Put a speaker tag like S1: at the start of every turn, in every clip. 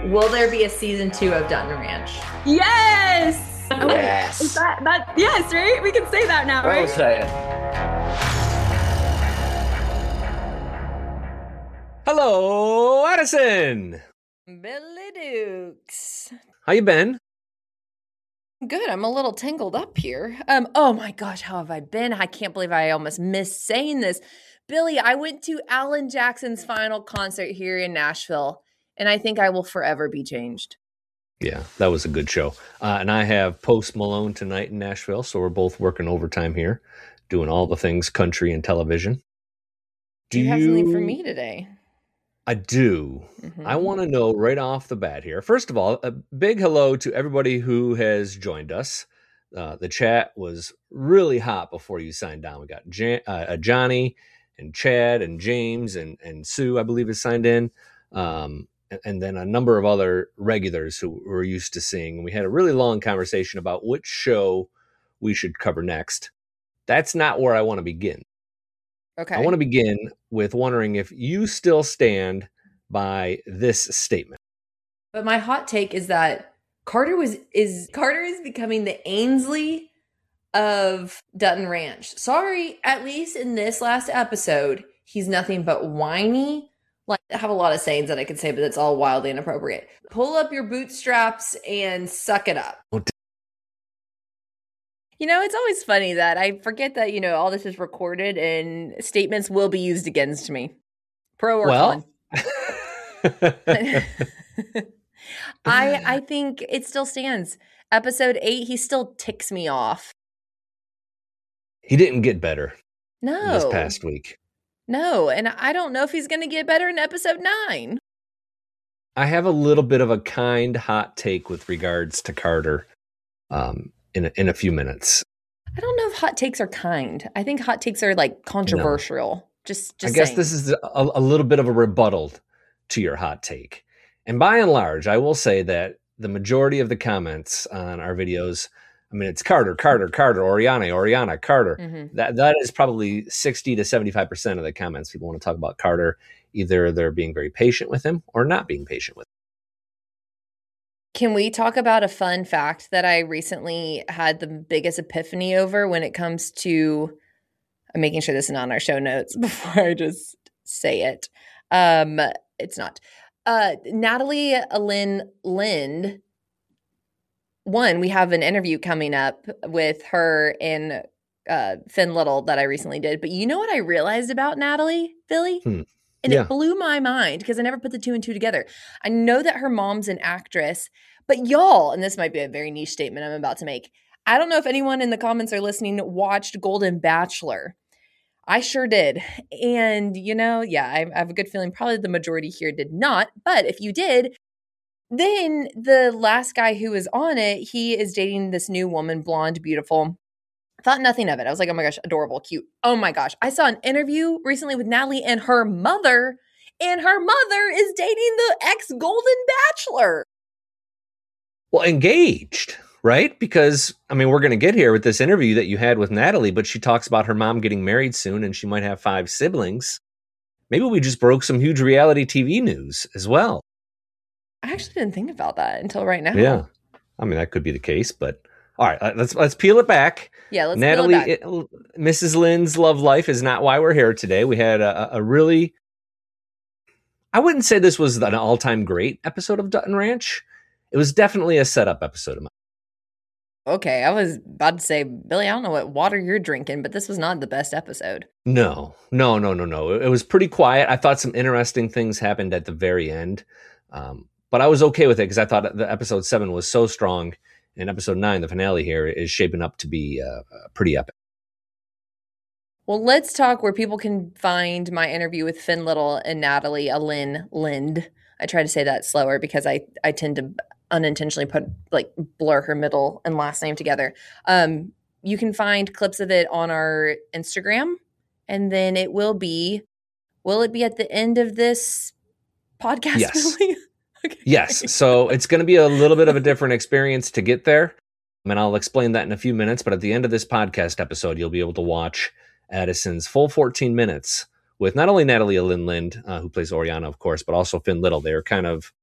S1: Will there be a season 2 of Dutton Ranch?
S2: Yes!
S3: Yes.
S2: Is that yes, right? We can say that now,
S3: Well
S2: right?
S3: said. Hello, Addison.
S1: Billy Dukes.
S3: How you been?
S1: Good. I'm a little tangled up here. Oh my gosh, how have I been? I can't believe I almost missed saying this. Billy, I went to Alan Jackson's final concert here in Nashville, and I think I will forever be changed.
S3: Yeah, that was a good show. And I have Post Malone tonight in Nashville, so we're both working overtime here, doing all the things country and television.
S1: Do you have something for me today?
S3: I do.
S1: Mhm.
S3: I want to know right off the bat here. First of all, a big hello to everybody who has joined us. The chat was really hot before you signed on. We got Johnny and Chad and James and Sue, I believe, is signed in. And then a number of other regulars who we're used to seeing. And we had a really long conversation about which show we should cover next. That's not where I want to begin.
S1: Okay.
S3: I want to begin with wondering if you still stand by this statement.
S1: But my hot take is that Carter is becoming the Ainsley of Dutton Ranch. Sorry, at least in this last episode, he's nothing but whiny. Like, I have a lot of sayings that I could say, but it's all wildly inappropriate. Pull up your bootstraps and suck it up. You know, it's always funny that I forget that, you know, all this is recorded and statements will be used against me. Pro or con. I think it still stands. Episode 8, he still ticks me off.
S3: He didn't get better
S1: No.
S3: this past week.
S1: No, and I don't know if he's going to get better in episode 9.
S3: I have a little bit of a kind hot take with regards to Carter in a few minutes.
S1: I don't know if hot takes are kind. I think hot takes are like controversial.
S3: No.
S1: Just
S3: I guess
S1: saying.
S3: this is a little bit of a rebuttal to your hot take. And by and large, I will say that the majority of the comments on our videos, I mean, it's Carter, Oriana, Carter.
S1: Mhm.
S3: That is probably 60 to 75% of the comments. People want to talk about Carter. Either they're being very patient with him or not being patient with him.
S1: Can we talk about a fun fact that I recently had the biggest epiphany over when it comes to, I'm making sure this is not on our show notes before I just say it. It's not. Natalie Lynn Lind. One, we have an interview coming up with her and Finn Little that I recently did. But you know what I realized about Natalie, Billy? And
S3: Yeah.
S1: it blew my mind because I never put the 2 and 2 together. I know that her mom's an actress, but y'all, and this might be a very niche statement I'm about to make, I don't know if anyone in the comments or listening watched Golden Bachelor. I sure did. And, you know, yeah, I have a good feeling probably the majority here did not. But if you did, then the last guy who was on it, he is dating this new woman, blonde, beautiful. Thought nothing of it. I was like, oh my gosh, adorable, cute. Oh my gosh. I saw an interview recently with Natalie and her mother is dating the ex-Golden Bachelor.
S3: Well, engaged, right? Because, I mean, we're going to get here with this interview that you had with Natalie, but she talks about her mom getting married soon and she might have 5 siblings. Maybe we just broke some huge reality TV news as well.
S1: I actually didn't think about that until right now.
S3: Yeah. I mean, that could be the case, but all right, let's peel it back.
S1: Yeah, let's
S3: Natalie,
S1: peel it back.
S3: Mrs. Lynn's love life is not why we're here today. We had a really, I wouldn't say this was an all-time great episode of Dutton Ranch. It was definitely a setup episode of mine.
S1: Okay, I was about to say, Billy, I don't know what water you're drinking, but this was not the best episode.
S3: No. It was pretty quiet. I thought some interesting things happened at the very end. But I was okay with it because I thought the episode 7 was so strong. And episode 9, the finale here, is shaping up to be pretty epic.
S1: Well, let's talk where people can find my interview with Finn Little and Natalie Lynn Lind. I try to say that slower because I tend to unintentionally blur her middle and last name together. You can find clips of it on our Instagram, and then will it be at the end of this podcast?
S3: Yes.
S1: Billy? Okay.
S3: Yes. So it's going to be a little bit of a different experience to get there. And I'll explain that in a few minutes. But at the end of this podcast episode, you'll be able to watch Addison's full 14 minutes with not only Natalie Lynn Lind, who plays Oriana, of course, but also Finn Little. They're kind of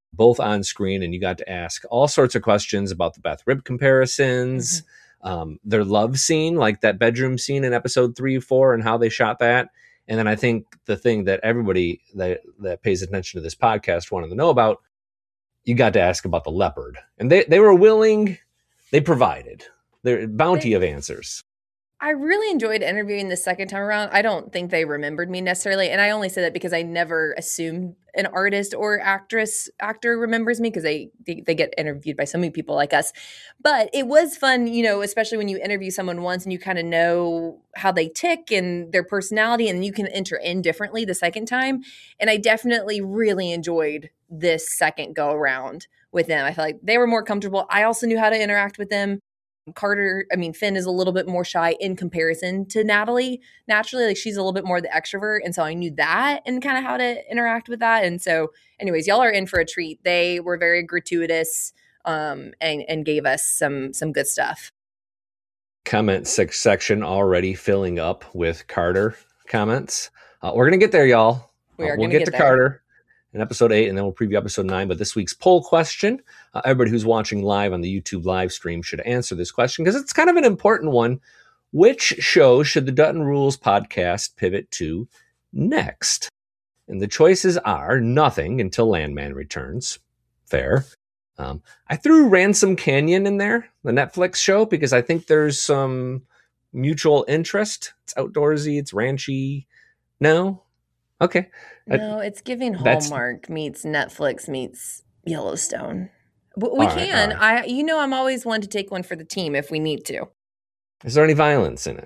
S3: both on screen, and you got to ask all sorts of questions about the Beth Rib comparisons, their love scene, like that bedroom scene in episode 3, 4, and how they shot that. And then I think the thing that everybody that pays attention to this podcast wanted to know about, you got to ask about the leopard. And they were willing, they provided their bounty of answers.
S1: I really enjoyed interviewing the second time around. I don't think they remembered me necessarily. And I only say that because I never assume an artist or actor remembers me, because they get interviewed by so many people like us. But it was fun, especially when you interview someone once and you kind of know how they tick and their personality, and you can enter in differently the second time. And I definitely really enjoyed this second go around with them. I felt like they were more comfortable. I also knew how to interact with them. Finn is a little bit more shy in comparison to Natalie. Naturally, like, she's a little bit more the extrovert. And so I knew that and kind of how to interact with that. And so anyways, y'all are in for a treat. They were very gratuitous and gave us some good stuff.
S3: Comment section already filling up with Carter comments. We're going to get there, y'all. We'll get to there. Carter in episode 8, and then we'll preview episode 9. But this week's poll question, everybody who's watching live on the YouTube live stream should answer this question, because it's kind of an important one. Which show should the Dutton Rules podcast pivot to next? And the choices are Nothing until Landman returns. Fair. I threw Ransom Canyon in there, the Netflix show, because I think there's some mutual interest. It's outdoorsy, it's ranchy. No? Okay.
S1: No, it's giving Hallmark meets Netflix meets Yellowstone. We can. Right. I'm always one to take one for the team if we need to.
S3: Is there any violence in it?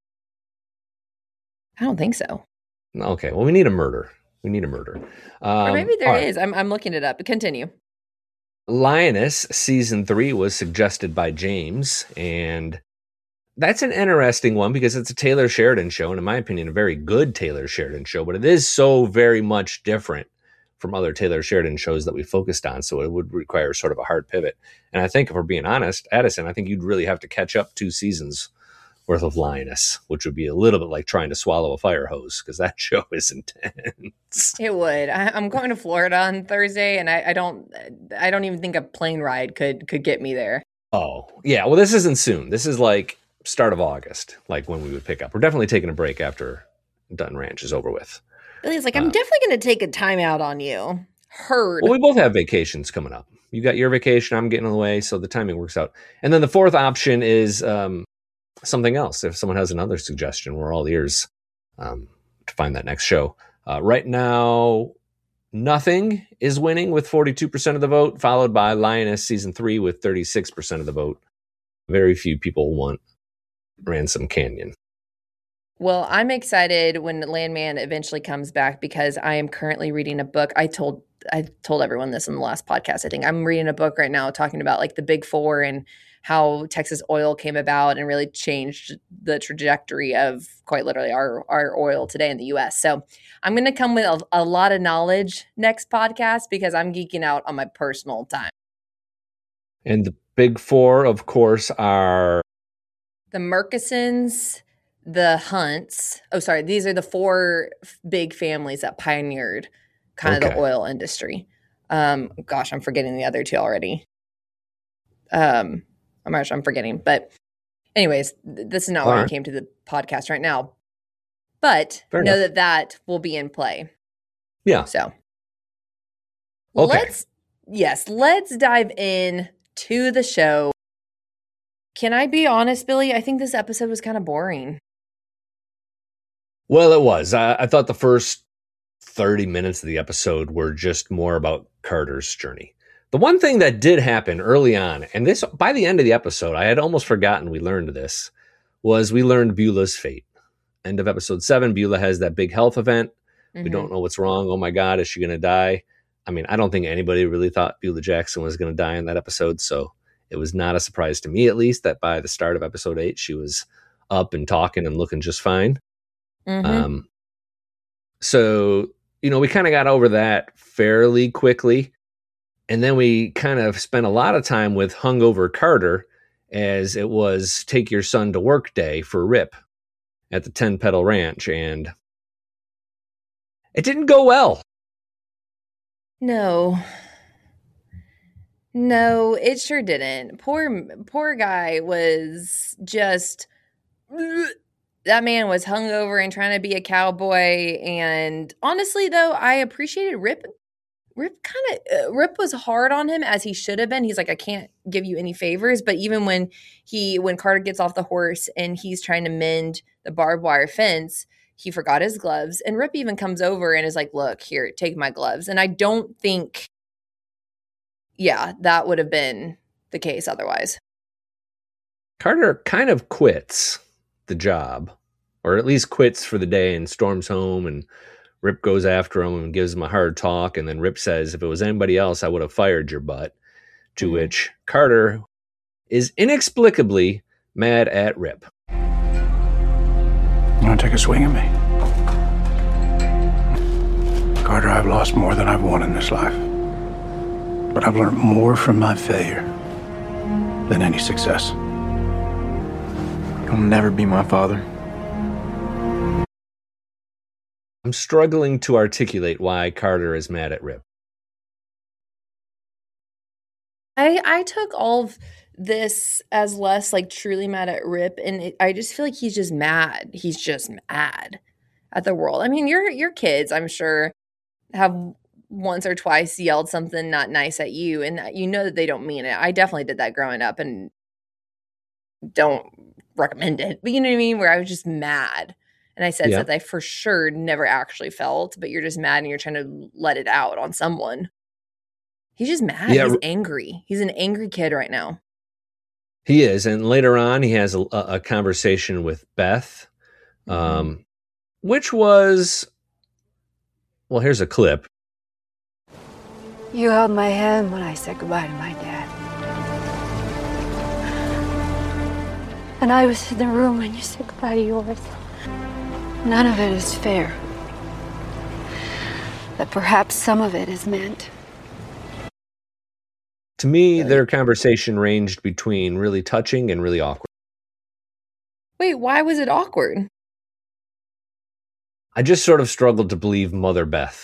S1: I don't think so.
S3: Okay. Well, we need a murder.
S1: Or maybe there is. Right. I'm looking it up. Continue.
S3: Lioness season 3 was suggested by James, and that's an interesting one because it's a Taylor Sheridan show, and in my opinion, a very good Taylor Sheridan show, but it is so very much different from other Taylor Sheridan shows that we focused on, so it would require sort of a hard pivot. And I think, if we're being honest, Addison, I think you'd really have to catch up 2 seasons worth of Lioness, which would be a little bit like trying to swallow a fire hose, because that show is intense.
S1: It would. I'm going to Florida on Thursday, and I don't even think a plane ride could get me there.
S3: Oh, yeah. Well, this isn't soon. This is like start of August, like when we would pick up. We're definitely taking a break after Dutton Ranch is over with.
S1: Billy's like, I'm definitely going to take a time out on you. Heard.
S3: Well, we both have vacations coming up. You got your vacation, I'm getting in the way, so the timing works out. And then the fourth option is something else. If someone has another suggestion, we're all ears to find that next show. Right now, Nothing is winning with 42% of the vote, followed by Lioness season 3 with 36% of the vote. Very few people want Ransom Canyon.
S1: Well, I'm excited when Landman eventually comes back, because I am currently reading a book. I told everyone this in the last podcast. I think I'm reading a book right now talking about like the Big Four and how Texas oil came about and really changed the trajectory of quite literally our oil today in the U.S. So I'm going to come with a lot of knowledge next podcast, because I'm geeking out on my personal time.
S3: And the Big Four, of course, are
S1: the Murchisons, the Hunts. Oh, sorry. These are the 4 big families that pioneered kind of the oil industry. Gosh, I'm forgetting the other 2 already. I'm forgetting. But anyways, this is not why I came to the podcast right now. But know that will be in play.
S3: Yeah.
S1: So
S3: okay.
S1: Let's dive in to the show. Can I be honest, Billy? I think this episode was kind of boring.
S3: Well, it was. I thought the first 30 minutes of the episode were just more about Carter's journey. The one thing that did happen early on, and this by the end of the episode, I had almost forgotten we learned this, was we learned Beulah's fate. End of episode 7, Beulah has that big health event. Mm-hmm. We don't know what's wrong. Oh my God, is she going to die? I mean, I don't think anybody really thought Beulah Jackson was going to die in that episode, so it was not a surprise to me, at least, that by the start of episode 8, she was up and talking and looking just fine. Mm-hmm. So, we kind of got over that fairly quickly. And then we kind of spent a lot of time with hungover Carter, as it was take your son to work day for Rip at the 10 Petal Ranch. And it didn't go well.
S1: No. No, it sure didn't. Poor guy was just that man was hungover and trying to be a cowboy. And honestly, though, I appreciated Rip. Rip was hard on him as he should have been. He's like, I can't give you any favors. But even when Carter gets off the horse and he's trying to mend the barbed wire fence, he forgot his gloves. And Rip even comes over and is like, look, here, take my gloves. And I don't think, yeah, that would have been the case otherwise.
S3: Carter kind of quits the job, or at least quits for the day and storms home, and Rip goes after him and gives him a hard talk. And then Rip says, if it was anybody else, I would have fired your butt. To which Carter is inexplicably mad at Rip.
S4: You want to take a swing at me? Carter, I've lost more than I've won in this life. But I've learned more from my failure than any success.
S5: You'll never be my father.
S3: I'm struggling to articulate why Carter is mad at Rip.
S1: I took all of this as less like truly mad at Rip, and I just feel like he's just mad. He's just mad at the world. I mean, your kids, I'm sure, have once or twice yelled something not nice at you, and you know that they don't mean it. I definitely did that growing up and don't recommend it. But you know what I mean? Where I was just mad. And I said something I for sure never actually felt, but you're just mad and you're trying to let it out on someone. He's just mad. Yeah. He's angry. He's an angry kid right now.
S3: He is. And later on, he has a conversation with Beth, which was, well, here's a clip.
S6: You held my hand when I said goodbye to my dad. And I was in the room when you said goodbye to yours. None of it is fair. But perhaps some of it is meant.
S3: To me, their conversation ranged between really touching and really awkward.
S1: Wait, why was it awkward?
S3: I just sort of struggled to believe Mother Beth.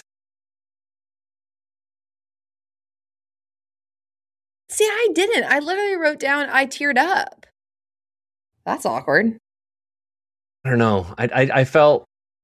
S1: See, I didn't. I literally wrote down, I teared up. That's awkward.
S3: I don't know. I felt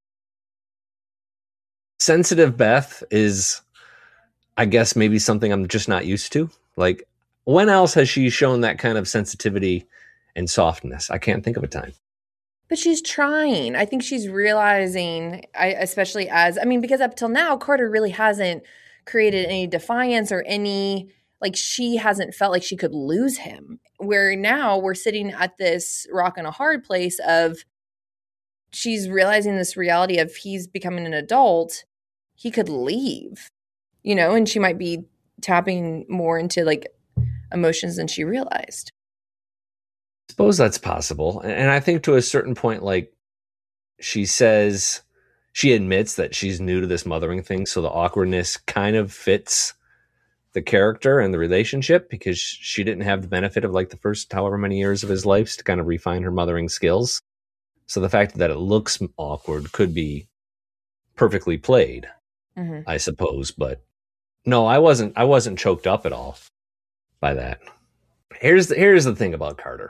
S3: sensitive Beth is, I guess, maybe something I'm just not used to. Like, when else has she shown that kind of sensitivity and softness? I can't think of a time.
S1: But she's trying. I think she's realizing, especially because up till now, Carter really hasn't created any defiance or any, like, she hasn't felt like she could lose him. Where now we're sitting at this rock and a hard place of, she's realizing this reality of he's becoming an adult. He could leave, and she might be tapping more into like emotions than she realized.
S3: I suppose that's possible. And I think to a certain point, like she says, she admits that she's new to this mothering thing. So the awkwardness kind of fits the character and the relationship because she didn't have the benefit of like the first however many years of his life to kind of refine her mothering skills. So the fact that it looks awkward could be perfectly played, I suppose. But no, I wasn't choked up at all by that. Here's the thing about Carter.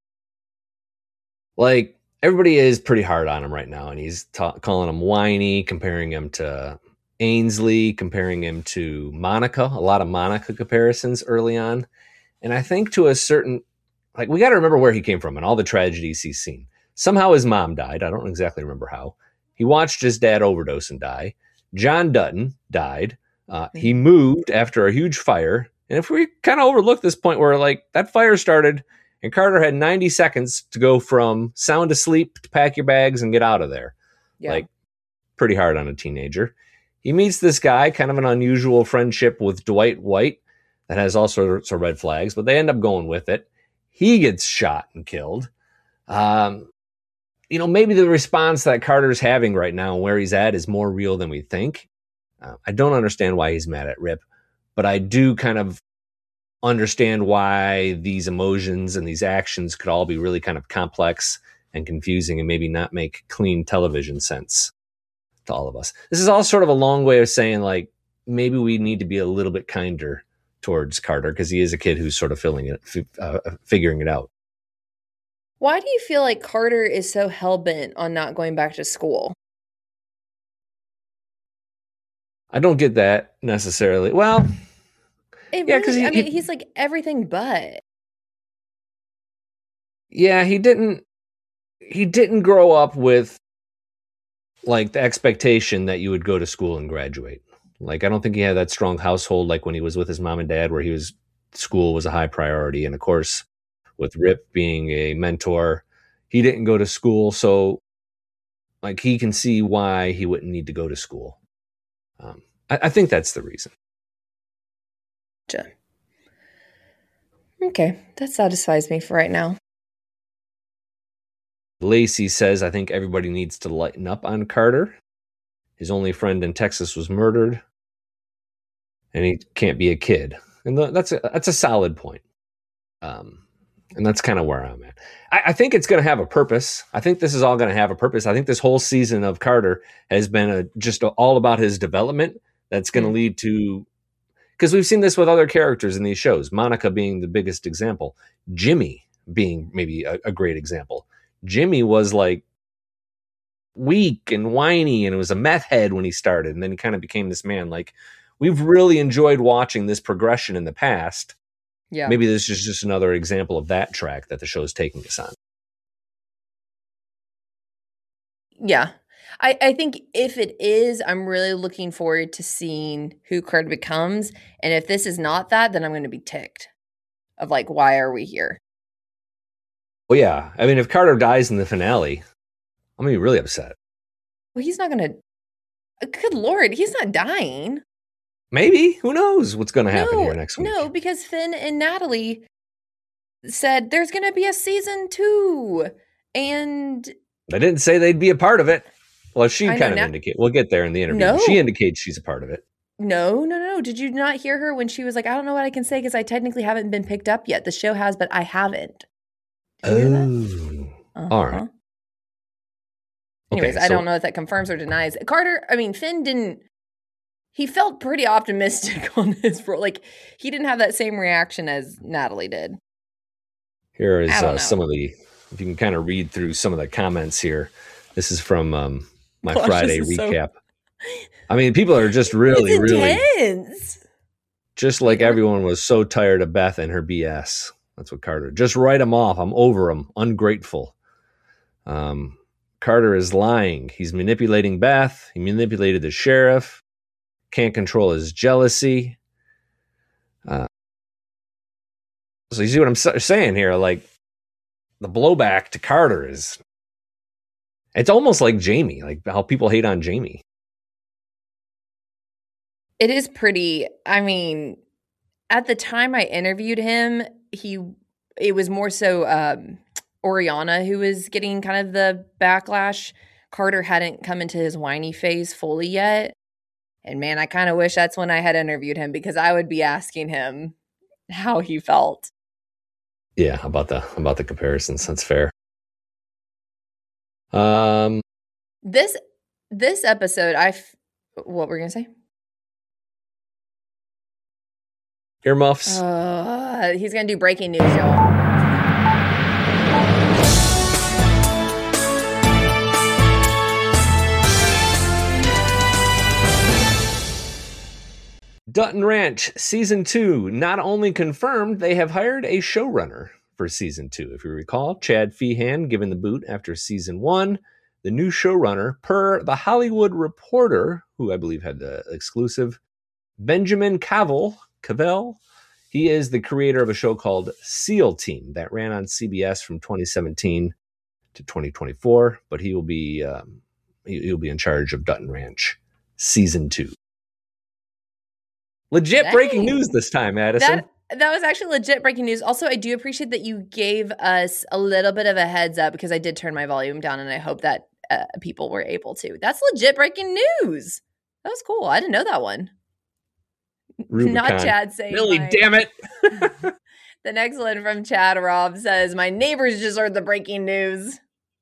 S3: Like, everybody is pretty hard on him right now, and he's calling him whiny, comparing him to Ainsley, comparing him to Monica, a lot of Monica comparisons early on. And I think to a certain, like, we got to remember where he came from and all the tragedies he's seen. Somehow his mom died. I don't exactly remember how. He watched his dad overdose and die. John Dutton died. He moved after a huge fire. And if we kind of overlook this point where, like, that fire started and Carter had 90 seconds to go from sound asleep to pack your bags and get out of there. Yeah. Like, pretty hard on a teenager. He meets this guy, kind of an unusual friendship with Dwight White that has all sorts of red flags, but they end up going with it. He gets shot and killed. Maybe the response that Carter's having right now and where he's at is more real than we think. I don't understand why he's mad at Rip, but I do kind of understand why these emotions and these actions could all be really kind of complex and confusing and maybe not make clean television sense to all of us. This is all sort of a long way of saying, like, maybe we need to be a little bit kinder towards Carter because he is a kid who's sort of figuring it out.
S1: Why do you feel like Carter is so hell-bent on not going back to school?
S3: I don't get that necessarily. Well,
S1: yeah, because he's like everything but.
S3: Yeah, he didn't grow up with like the expectation that you would go to school and graduate. Like, I don't think he had that strong household like when he was with his mom and dad, where school was a high priority. And of course, with Rip being a mentor, he didn't go to school. So like, he can see why he wouldn't need to go to school. I think that's the reason.
S1: Okay, that satisfies me for right now.
S3: Lacey says, I think everybody needs to lighten up on Carter. His only friend in Texas was murdered, and he can't be a kid. And that's a solid point. And that's kind of where I'm at. I think it's going to have a purpose. I think this is all going to have a purpose. I think this whole season of Carter has been just all about his development. That's going to lead to, because we've seen this with other characters in these shows, Monica being the biggest example, Jimmy being maybe a great example. Jimmy was like weak and whiny, and it was a meth head when he started, and then he kind of became this man. Like, we've really enjoyed watching this progression in the past. Yeah. Maybe this is just another example of that track that the show's taking us on.
S1: Yeah. I think if it is, I'm really looking forward to seeing who Carter becomes. And if this is not that, then I'm going to be ticked of like, why are we here?
S3: Well, yeah. I mean, if Carter dies in the finale, I'm going to be really upset.
S1: Well, he's not going to. Good Lord, he's not dying.
S3: Maybe. Who knows what's going to happen here next week?
S1: No, because Finn and Natalie said there's going to be a season 2. And
S3: they didn't say they'd be a part of it. Well, she kind of indicated. We'll get there in the interview. No. She indicates she's a part of it.
S1: No. Did you not hear her when she was like, I don't know what I can say because I technically haven't been picked up yet. The show has, but I haven't.
S3: Oh, all right.
S1: Anyways, I don't know if that confirms or denies. Finn didn't. He felt pretty optimistic on his role. Like, he didn't have that same reaction as Natalie did.
S3: Here is some of the, if you can kind of read through some of the comments here. This is from my Friday recap. I mean, people are just really, just like everyone was so tired of Beth and her BS. That's what Carter, just write them off. I'm over them. Ungrateful. Carter is lying. He's manipulating Beth. He manipulated the sheriff. Can't control his jealousy. So you see what I'm saying here? Like, the blowback to Carter is, it's almost like Jamie, like how people hate on Jamie.
S1: It is pretty, I mean, at the time I interviewed him, it was more so Oriana who was getting kind of the backlash. Carter hadn't come into his whiny phase fully yet. And man, I kind of wish that's when I had interviewed him, because I would be asking him how he felt.
S3: Yeah, about the comparisons. That's fair.
S1: This episode, what were you gonna say?
S3: Earmuffs.
S1: He's gonna do breaking news, y'all.
S3: Dutton Ranch Season 2 not only confirmed, they have hired a showrunner for Season 2. If you recall, Chad Feehan given the boot after Season 1. The new showrunner, per The Hollywood Reporter, who I believe had the exclusive, Benjamin Cavell. He is the creator of a show called SEAL Team that ran on CBS from 2017 to 2024. But he will be he'll be in charge of Dutton Ranch Season 2. Legit breaking news this time, Addison.
S1: That was actually legit breaking news. Also, I do appreciate that you gave us a little bit of a heads up, because I did turn my volume down, and I hope that people were able to. That's legit breaking news. That was cool. I didn't know that one.
S3: Rubicon.
S1: Not Chad saying
S3: Really, damn it.
S1: The next one from Chad Robb says, my neighbors just heard the breaking news.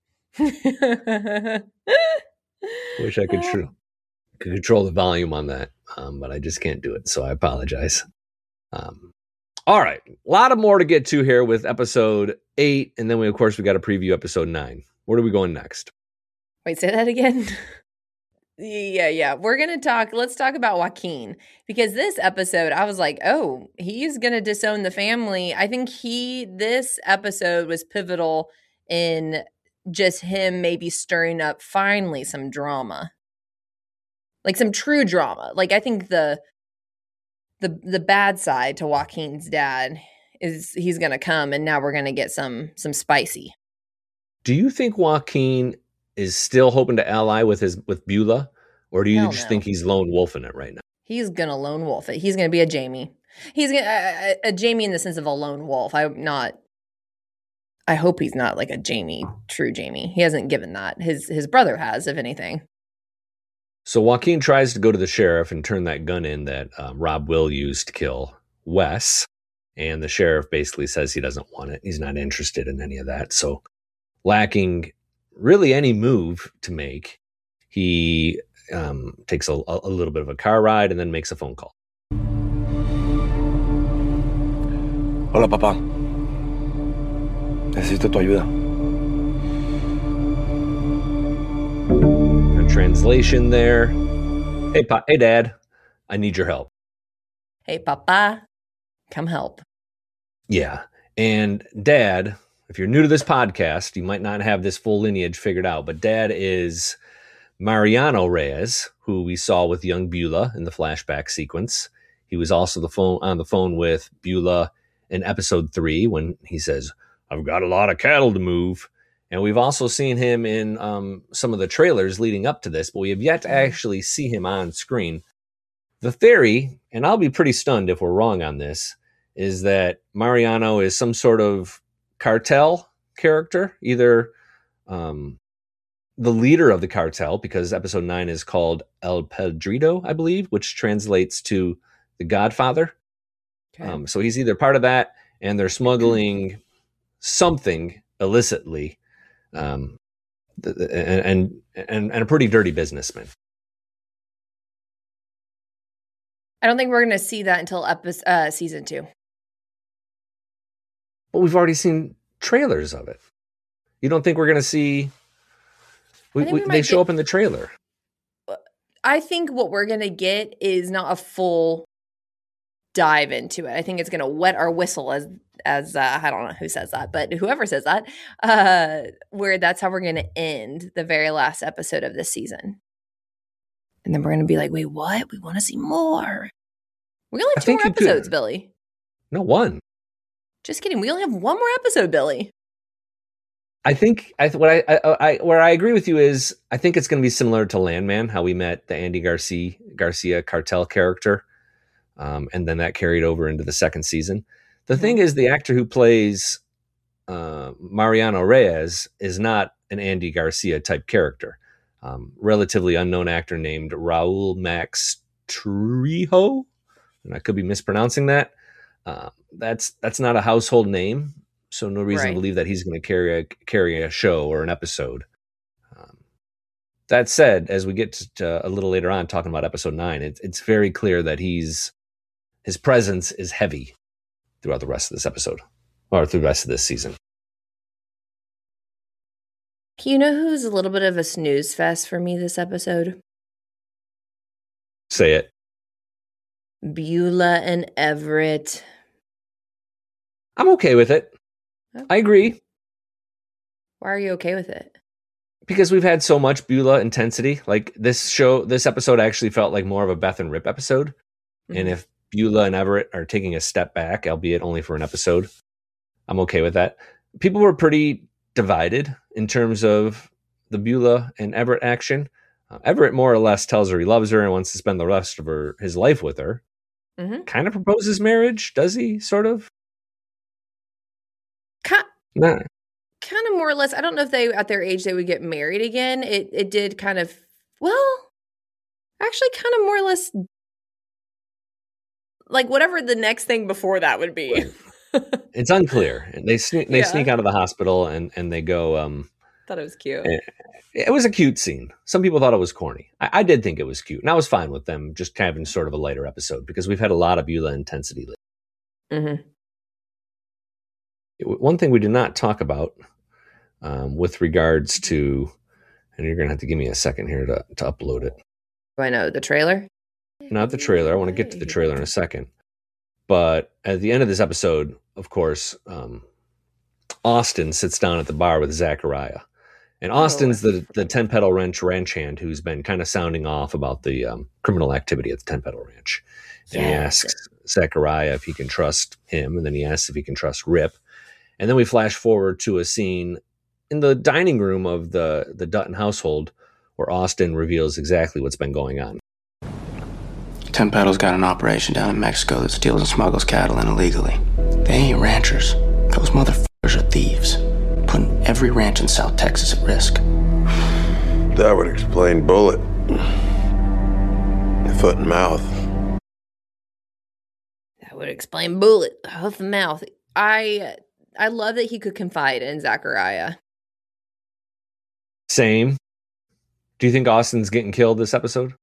S3: Wish I could control the volume on that, but I just can't do it, so I apologize. All right, a lot of more to get to here with episode 8, and then we got to preview episode 9. Where are we going next?
S1: Wait, say that again. Yeah. Let's talk about Joaquin, because this episode, I was like, oh, he's going to disown the family. I think this episode was pivotal in just him maybe stirring up finally some drama, like some true drama. Like, I think the bad side to Joaquin's dad is he's going to come, and now we're going to get some spicy.
S3: Do you think Joaquin is still hoping to ally with Beulah, or do you think he's lone wolfing it right now?
S1: He's going to lone wolf it. He's going to be a Jamie. He's going a Jamie in the sense of a lone wolf. I hope he's not like a Jamie, true Jamie. He hasn't given that. His brother has, if anything.
S3: So Joaquin tries to go to the sheriff and turn that gun in that Rob Will used to kill Wes. And the sheriff basically says he doesn't want it. He's not interested in any of that. So lacking really any move to make, he takes a little bit of a car ride and then makes a phone call.
S5: Hola, papá. Necesito tu ayuda.
S3: Translation there. Hey, Dad, I need your help.
S1: Hey, Papa, come help.
S3: Yeah. And Dad, if you're new to this podcast, you might not have this full lineage figured out, but Dad is Mariano Reyes, who we saw with young Beulah in the flashback sequence. He was also on the phone with Beulah in episode 3 when he says, I've got a lot of cattle to move. And we've also seen him in some of the trailers leading up to this, but we have yet to actually see him on screen. The theory, and I'll be pretty stunned if we're wrong on this, is that Mariano is some sort of cartel character, either the leader of the cartel, because episode 9 is called El Padrino, I believe, which translates to the Godfather. Okay. So he's either part of that, and they're smuggling something illicitly. And a pretty dirty businessman.
S1: I don't think we're going to see that until season 2.
S3: But we've already seen trailers of it. You don't think we're going to see? They show up in the trailer.
S1: I think what we're going to get is not a full dive into it. I think it's going to wet our whistle as I don't know who says that, but whoever says that, where that's how we're going to end the very last episode of this season. And then we're going to be like, wait, what? We want to see more. We only have 2 more episodes, Billy.
S3: No, 1.
S1: Just kidding. We only have 1 more episode, Billy.
S3: I think where I agree with you is I think it's going to be similar to Landman, how we met the Andy Garcia cartel character. And then that carried over into the second season. The thing is, the actor who plays Mariano Reyes is not an Andy Garcia type character. Relatively unknown actor named Raul Max Trijo, and I could be mispronouncing that. That's not a household name, so no reason to believe that he's going to carry a show or an episode. That said, as we get to a little later on talking about episode 9, it's very clear that his presence is heavy throughout the rest of this episode, or through the rest of this season.
S1: You know who's a little bit of a snooze fest for me this episode?
S3: Say it.
S1: Beulah and Everett.
S3: I'm okay with it. Okay. I agree.
S1: Why are you okay with it?
S3: Because we've had so much Beulah intensity. Like this episode actually felt like more of a Beth and Rip episode. Mm-hmm. And if Beulah and Everett are taking a step back, albeit only for an episode, I'm okay with that. People were pretty divided in terms of the Beulah and Everett action. Everett more or less tells her he loves her and wants to spend the rest of his life with her. Mm-hmm. Kind of proposes marriage, does he? Sort of? Nah.
S1: Kind of more or less. I don't know if they, at their age, they would get married again. It did kind of, well, actually kind of more or less like whatever the next thing before that would be.
S3: It's unclear. And they sneak out of the hospital and they go.
S1: Thought it was cute.
S3: It was a cute scene. Some people thought it was corny. I did think it was cute, and I was fine with them just having sort of a lighter episode because we've had a lot of Beulah intensity lately.
S1: Mm-hmm.
S3: One thing we did not talk about with regards to, and you're going to have to give me a second here to upload it.
S1: Do I know the trailer?
S3: Not the trailer. I want to get to the trailer in a second. But at the end of this episode, of course, Austin sits down at the bar with Zachariah. And Austin's the 10 Pedal ranch hand who's been kind of sounding off about the criminal activity at the 10 Pedal Ranch. And he asks Zachariah if he can trust him, and then he asks if he can trust Rip. And then we flash forward to a scene in the dining room of the Dutton household where Austin reveals exactly what's been going on.
S5: 10 Pedal's got an operation down in Mexico that steals and smuggles cattle in illegally. They ain't ranchers. Those motherfuckers are thieves, putting every ranch in South Texas at risk.
S7: That would explain Bullet. Foot and mouth.
S1: That would explain Bullet, hoof and mouth. I love that he could confide in Zachariah.
S3: Same. Do you think Austin's getting killed this episode?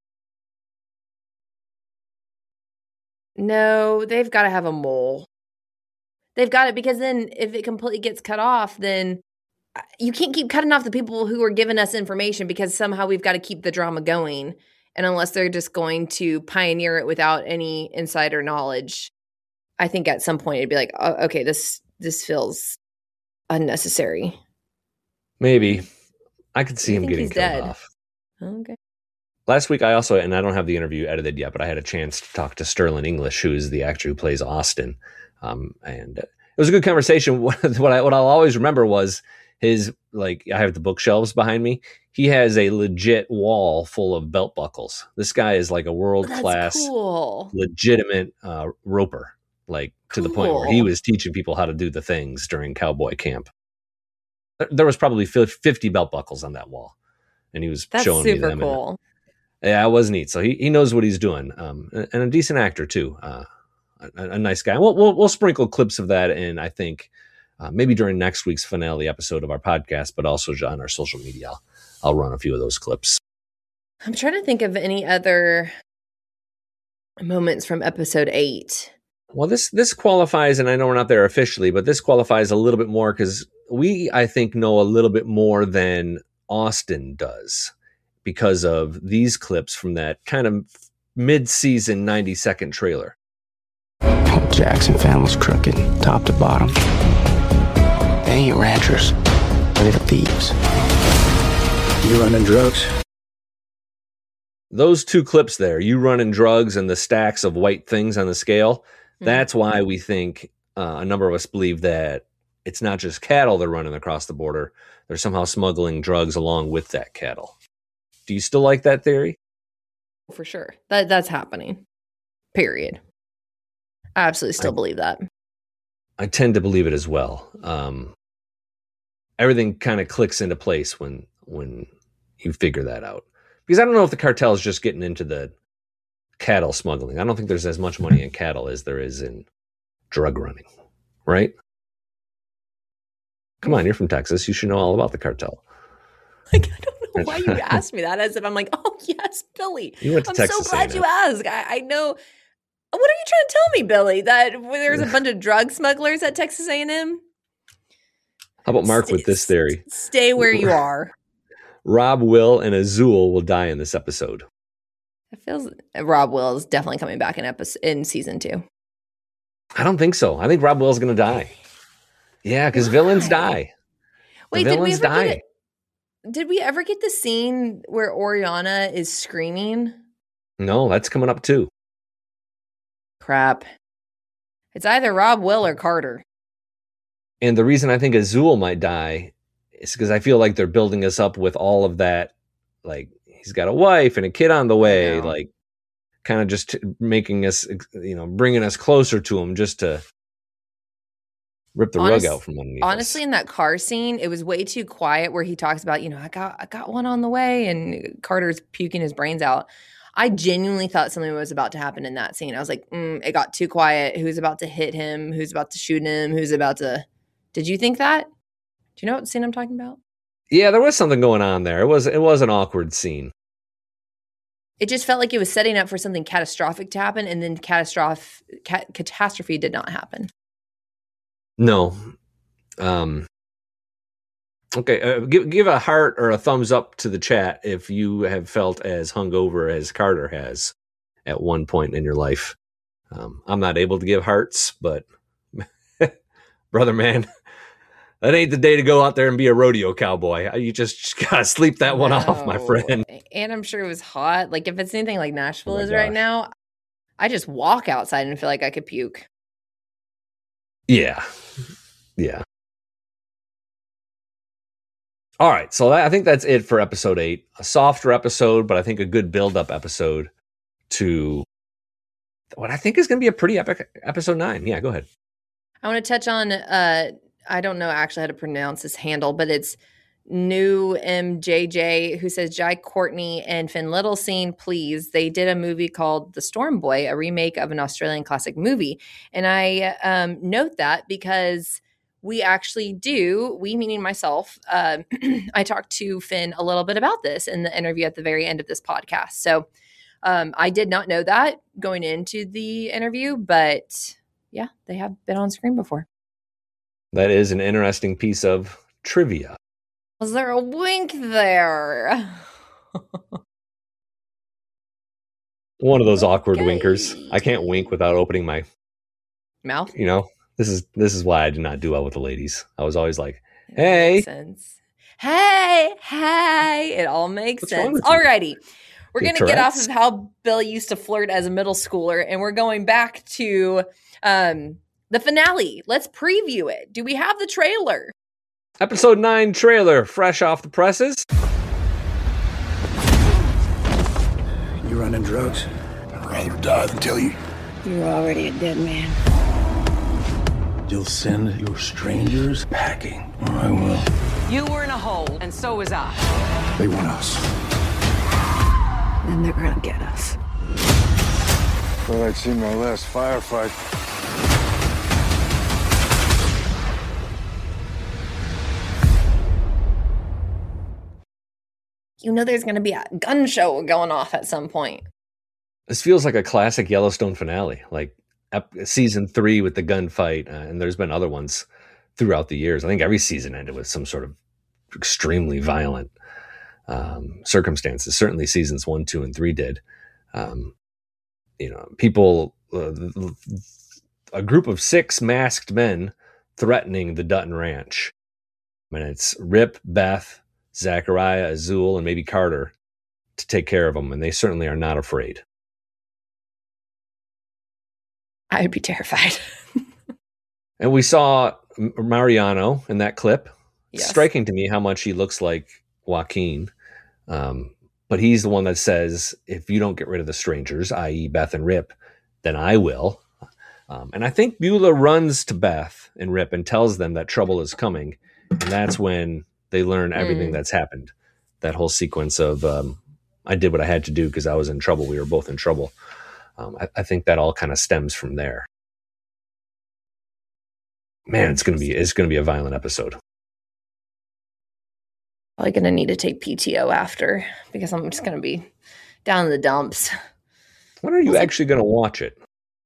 S1: No, they've got to have a mole. They've got it, because then if it completely gets cut off, then you can't keep cutting off the people who are giving us information, because somehow we've got to keep the drama going. And unless they're just going to pioneer it without any insider knowledge, I think at some point it'd be like, oh, okay, this feels unnecessary.
S3: Maybe. I could see him getting
S1: he's
S3: killed
S1: dead.
S3: off.
S1: Okay.
S3: Last week, I also, and I don't have the interview edited yet, but I had a chance to talk to Sterling English, who is the actor who plays Austin. And it was a good conversation. What I'll always remember was his, like, I have the bookshelves behind me. He has a legit wall full of belt buckles. This guy is like a world-class, legitimate roper, like to the point where he was teaching people how to do the things during cowboy camp. There was probably 50 belt buckles on that wall, and he was showing me them.
S1: That's super cool.
S3: Yeah, it was neat. So he knows what he's doing, and a decent actor too. A nice guy. We'll sprinkle clips of that in, I think, maybe during next week's finale episode of our podcast, but also on our social media. I'll run a few of those clips.
S1: I'm trying to think of any other moments from episode 8.
S3: Well, this qualifies, and I know we're not there officially, but this qualifies a little bit more because we, I think, know a little bit more than Austin does because of these clips from that kind of mid-season 90-second trailer.
S5: Jackson family's crooked, top to bottom. They ain't ranchers. They're thieves.
S4: You running drugs?
S3: Those two clips there, you running drugs and the stacks of white things on the scale, that's why we think, a number of us believe that it's not just cattle they're running across the border. They're somehow smuggling drugs along with that cattle. Do you still like that theory?
S1: For sure. That's happening. Period. I absolutely still believe that.
S3: I tend to believe it as well. Everything kind of clicks into place when you figure that out. Because I don't know if the cartel is just getting into the cattle smuggling. I don't think there's as much money in cattle as there is in drug running, right? Come on, you're from Texas. You should know all about the cartel.
S1: Like, I don't know why you asked me that, as if I'm like, oh, yes, Billy.
S3: You went to
S1: I'm
S3: Texas
S1: so glad
S3: A&M.
S1: you asked. I know. What are you trying to tell me, Billy? That there's a bunch of drug smugglers at Texas A&M?
S3: How about Mark with this theory?
S1: Stay where you are.
S3: Rob, Will, and Azul will die in this episode.
S1: It feels Rob Will is definitely coming back in season 2.
S3: I don't think so. I think Rob Will's going to die. Yeah, because villains die.
S1: Wait, did we ever get the scene where Oriana is screaming?
S3: No, that's coming up too.
S1: Crap. It's either Rob Will or Carter.
S3: And the reason I think Azul might die is because I feel like they're building us up with all of that. Like, he's got a wife and a kid on the way, like kind of just making us, bringing us closer to him just to rip the rug out from underneath
S1: honestly,
S3: us.
S1: in that car scene, it was way too quiet where he talks about, I got one on the way, and Carter's puking his brains out. I genuinely thought something was about to happen in that scene. I was like, it got too quiet. Who's about to hit him? Who's about to shoot him? Who's about to... Did you think that? Do you know what scene I'm talking about?
S3: Yeah, there was something going on there. It was an awkward scene.
S1: It just felt like it was setting up for something catastrophic to happen, and then catastrophe did not happen.
S3: No. Okay, give a heart or a thumbs up to the chat if you have felt as hungover as Carter has at one point in your life. I'm not able to give hearts, but brother, man, that ain't the day to go out there and be a rodeo cowboy. You just gotta sleep that one off, my friend.
S1: And I'm sure it was hot. Like, if it's anything like Nashville is
S3: gosh.
S1: right now, I just walk outside and feel like I could puke.
S3: Yeah. All right, so I think that's it for episode 8. A softer episode, but I think a good build-up episode to what I think is going to be a pretty epic episode 9. Yeah, go ahead.
S1: I want to touch on, I don't know actually how to pronounce this handle, but it's New MJJ, who says, Jai Courtney and Finn Littleseen, please. They did a movie called The Storm Boy, a remake of an Australian classic movie. And I note that because we actually do, we meaning myself, I talked to Finn a little bit about this in the interview at the very end of this podcast. So I did not know that going into the interview, but yeah, they have been on screen before.
S3: That is an interesting piece of trivia.
S1: Was there a wink there?
S3: One of those awkward winkers. I can't wink without opening my
S1: mouth.
S3: You know, this is why I did not do well with the ladies. I was always like, hey.
S1: Sense. Hey. It all makes sense. Alrighty. We're going to get off of how Billy used to flirt as a middle schooler, and we're going back to the finale. Let's preview it. Do we have the trailer?
S3: Episode 9 trailer, fresh off the presses.
S4: You running drugs? I'd rather die than tell you.
S6: You're already a dead man.
S4: You'll send your strangers packing. I will.
S8: You were in a hole, and so was I.
S4: They want us.
S6: Then they're gonna get us.
S7: Thought I'd seen my last firefight.
S1: You know there's going to be a gun show going off at some point.
S3: This feels like a classic Yellowstone finale, like season 3 with the gunfight, and there's been other ones throughout the years. I think every season ended with some sort of extremely violent circumstances. Certainly seasons 1, 2, and 3 did. People, a group of 6 masked men threatening the Dutton Ranch. I mean, it's Rip, Beth, Zachariah, Azul, and maybe Carter to take care of them, and they certainly are not afraid.
S1: I would be terrified.
S3: And we saw Mariano in that clip.
S1: Yes.
S3: It's striking to me how much he looks like Joaquin. But he's the one that says, if you don't get rid of the strangers, i.e. Beth and Rip, then I will. And I think Beulah runs to Beth and Rip and tells them that trouble is coming. And that's when they learn everything that's happened. That whole sequence of, I did what I had to do because I was in trouble. We were both in trouble. I think that all kind of stems from there. Man, it's gonna be a violent episode.
S1: Probably gonna need to take PTO after because I'm just gonna be down in the dumps.
S3: When are you actually gonna watch it?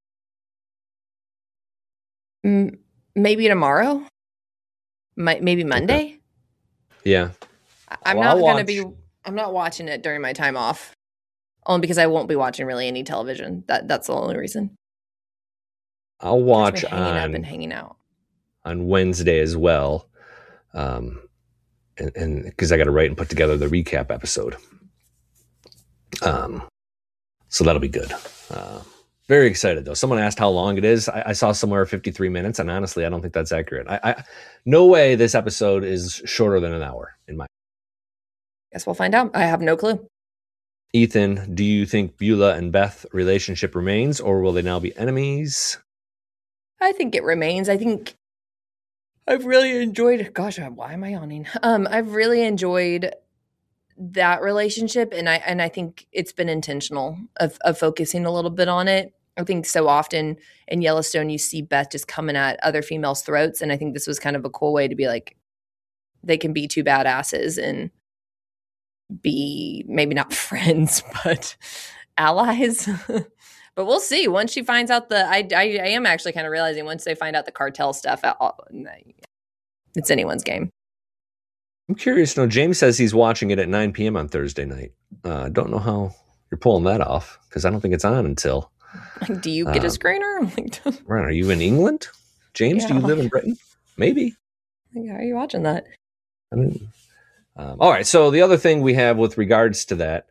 S1: Maybe tomorrow. Maybe Monday.
S3: Okay. Yeah,
S1: I'm not watching it during my time off. Only because I won't be watching really any television. That's the only reason.
S3: I'll watch
S1: hanging out
S3: on Wednesday as well, and because I got to write and put together the recap episode. So that'll be good. Very excited though. Someone asked how long it is. I saw somewhere 53 minutes, and honestly, I don't think that's accurate. No way this episode is shorter than an hour in my.
S1: Guess we'll find out. I have no clue.
S3: Ethan, do you think Beulah and Beth relationship remains, or will they now be enemies?
S1: I think it remains. I think I've really enjoyed. Gosh, why am I yawning? I've really enjoyed that relationship, and I think it's been intentional of focusing a little bit on it. I think so often in Yellowstone you see Beth just coming at other females' throats, and I think this was kind of a cool way to be like, they can be two badasses and be maybe not friends, but allies. But we'll see. Once she finds out I am actually kind of realizing once they find out the cartel stuff, it's anyone's game.
S3: I'm curious to know, James says he's watching it at 9 p.m. on Thursday night. Don't know how you're pulling that off, because I don't think it's on until...
S1: Like, do you get a screener?
S3: Right, are you in England? James, do you live in Britain? Maybe.
S1: How are you watching that?
S3: All right, so the other thing we have with regards to that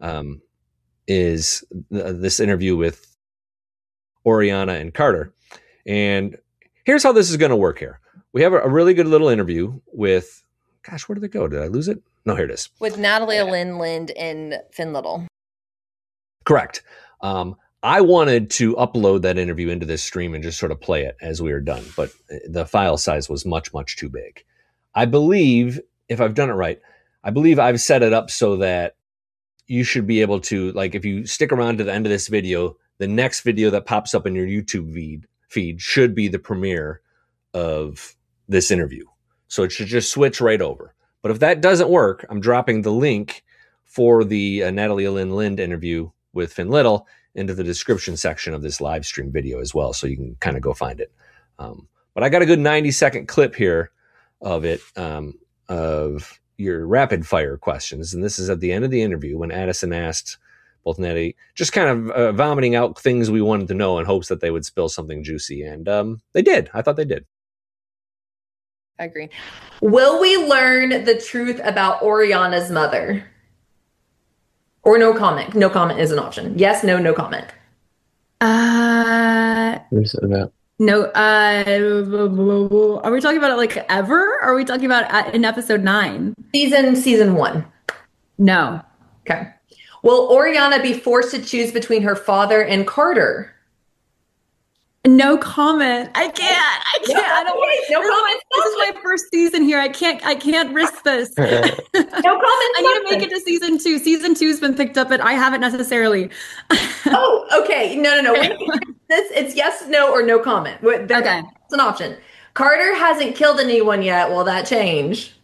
S3: is this interview with Oriana and Carter. And here's how this is going to work here. We have a really good little interview with... Gosh, where did it go? Did I lose it? No, here it is.
S1: With Natalie Lynn Lind and Finn Little.
S3: Correct. I wanted to upload that interview into this stream and just sort of play it as we were done, but the file size was much, much too big. I believe, if I've done it right, I believe I've set it up so that you should be able to, like, if you stick around to the end of this video, the next video that pops up in your YouTube feed should be the premiere of this interview. So it should just switch right over. But if that doesn't work, I'm dropping the link for the Natalie Lynn Lind interview with Finn Little into the description section of this live stream video as well, so you can kind of go find it. But I got a good 90-second clip here of it, of your rapid fire questions. And this is at the end of the interview when Addison asked both Nettie, just kind of vomiting out things we wanted to know in hopes that they would spill something juicy. And they did. I thought they did.
S1: I agree. Will we learn the truth about Oriana's mother? Or no comment? No comment is an option. Yes, no, no comment.
S5: What's it about?
S2: No. Are we talking about it like ever? Or are we talking about in episode 9?
S1: Season 1.
S2: No.
S1: Okay. Will Oriana be forced to choose between her father and Carter?
S2: No comment. I can't. I don't want.
S1: No comment.
S2: This is my first season here. I can't risk this.
S1: No comment.
S2: I need to make it to season 2. Season 2's been picked up, but I haven't necessarily.
S1: Oh, okay. No. It's yes, no, or no comment. Okay. That's an option. Carter hasn't killed anyone yet. Will that change?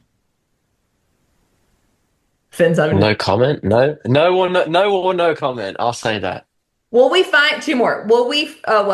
S1: Finn's having
S5: no comment. No comment. I'll say that.
S1: Will we find 2 more? Will we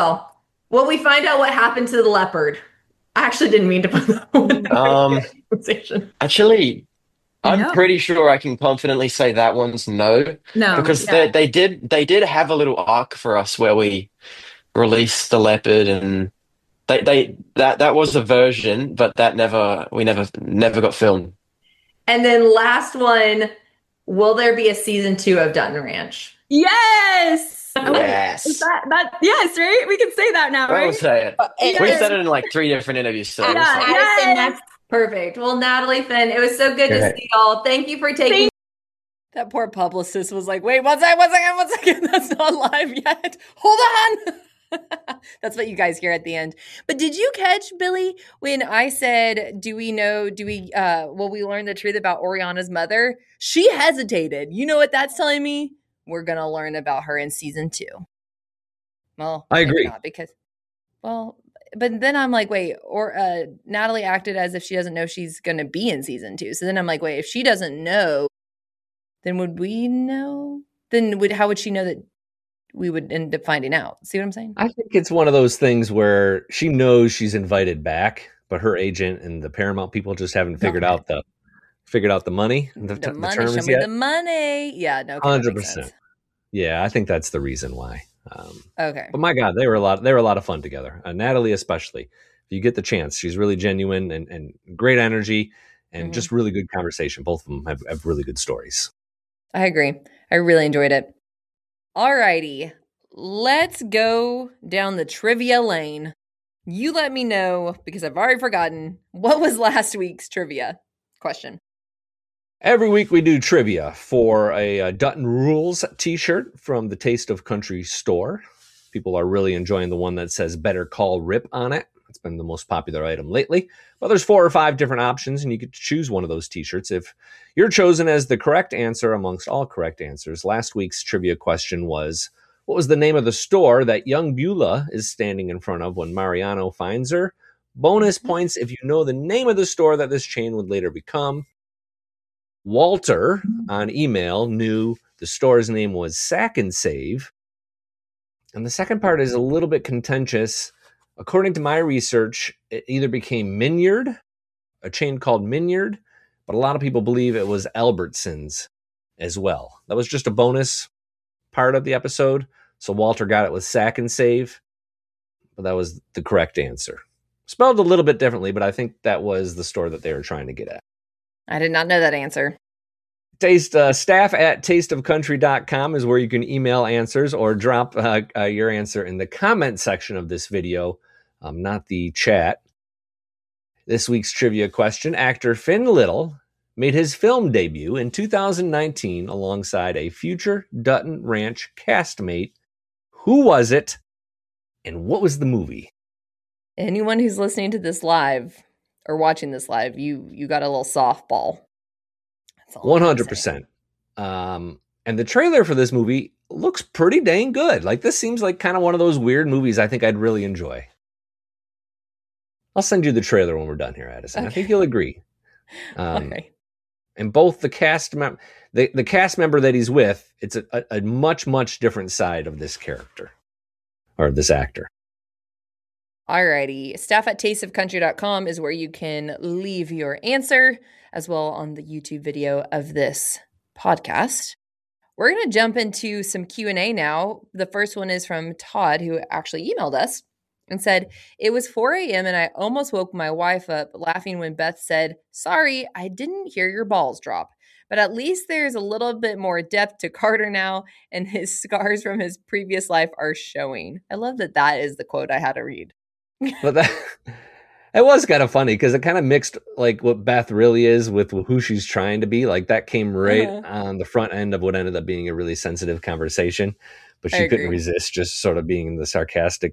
S1: find out what happened to the leopard? I actually didn't mean to put that one in the conversation.
S5: Actually, I'm pretty sure I can confidently say that one's no.
S2: No.
S5: Because they did have a little arc for us where we released the leopard, and that was a version, but we never got filmed.
S1: And then last one, will there be a season 2 of Dutton Ranch?
S2: Yes.
S5: Yes.
S2: Is that yes, right? We can say that now, right?
S5: We'll say it. We said it in like 3 different interviews. So
S1: Addison, that's perfect. Well, Natalie, Finn, it was so good to see y'all. Thank you for taking. That poor publicist was like, wait, one second. That's not live yet. Hold on. That's what you guys hear at the end. But did you catch, Billy, when I said, will we learn the truth about Oriana's mother? She hesitated. You know what that's telling me? We're going to learn about her in season 2. Well,
S3: I agree.
S1: Not because, but then I'm like, wait, Natalie acted as if she doesn't know she's going to be in season 2. So then I'm like, wait, if she doesn't know, then would we know? Then how would she know that we would end up finding out? See what I'm saying?
S3: I think it's one of those things where she knows she's invited back, but her agent and the Paramount people just haven't figured out the money.
S1: The money. Show me the money. Yeah, no,
S3: 100%. Yeah, I think that's the reason why.
S1: Okay.
S3: But my God, they were a lot of fun together. Natalie, especially. If you get the chance, she's really genuine and great energy and just really good conversation. Both of them have really good stories.
S1: I agree. I really enjoyed it. All righty. Let's go down the trivia lane. You let me know, because I've already forgotten, what was last week's trivia question?
S3: Every week we do trivia for a Dutton Rules t-shirt from the Taste of Country store. People are really enjoying the one that says Better Call Rip on it. It's been the most popular item lately. But there's 4 or 5 different options, and you get to choose one of those t-shirts if you're chosen as the correct answer amongst all correct answers. Last week's trivia question was, what was the name of the store that young Beulah is standing in front of when Mariano finds her? Bonus points if you know the name of the store that this chain would later become. Walter on email knew the store's name was Sack and Save. And the second part is a little bit contentious. According to my research, it either became Minyard, a chain called Minyard, but a lot of people believe it was Albertsons as well. That was just a bonus part of the episode. So Walter got it with Sack and Save, but that was the correct answer. Spelled a little bit differently, but I think that was the store that they were trying to get at.
S1: I did not know that answer.
S3: Staff at tasteofcountry.com is where you can email answers or drop your answer in the comment section of this video, not the chat. This week's trivia question: actor Finn Little made his film debut in 2019 alongside a future Dutton Ranch castmate. Who was it, and what was the movie?
S1: Anyone who's listening to this live or watching this live, you got a little softball.
S3: 100%. And the trailer for this movie looks pretty dang good. Like, this seems like kind of one of those weird movies I think I'd really enjoy. I'll send you the trailer when we're done here, Addison. Okay. I think you'll agree.
S1: Okay.
S3: And both the cast the cast member that he's with, it's a much, much different side of this character or this actor.
S1: Alrighty. Staff at tasteofcountry.com is where you can leave your answer, as well on the YouTube video of this podcast. We're going to jump into some Q&A now. The first one is from Todd, who actually emailed us and said, "It was 4 a.m. and I almost woke my wife up laughing when Beth said, 'Sorry, I didn't hear your balls drop.' But at least there's a little bit more depth to Carter now, and his scars from his previous life are showing." I love that that is the quote I had to read.
S3: But it was kind of funny because it kind of mixed like what Beth really is with who she's trying to be. Like, that came right on the front end of what ended up being a really sensitive conversation. But she couldn't resist just sort of being the sarcastic,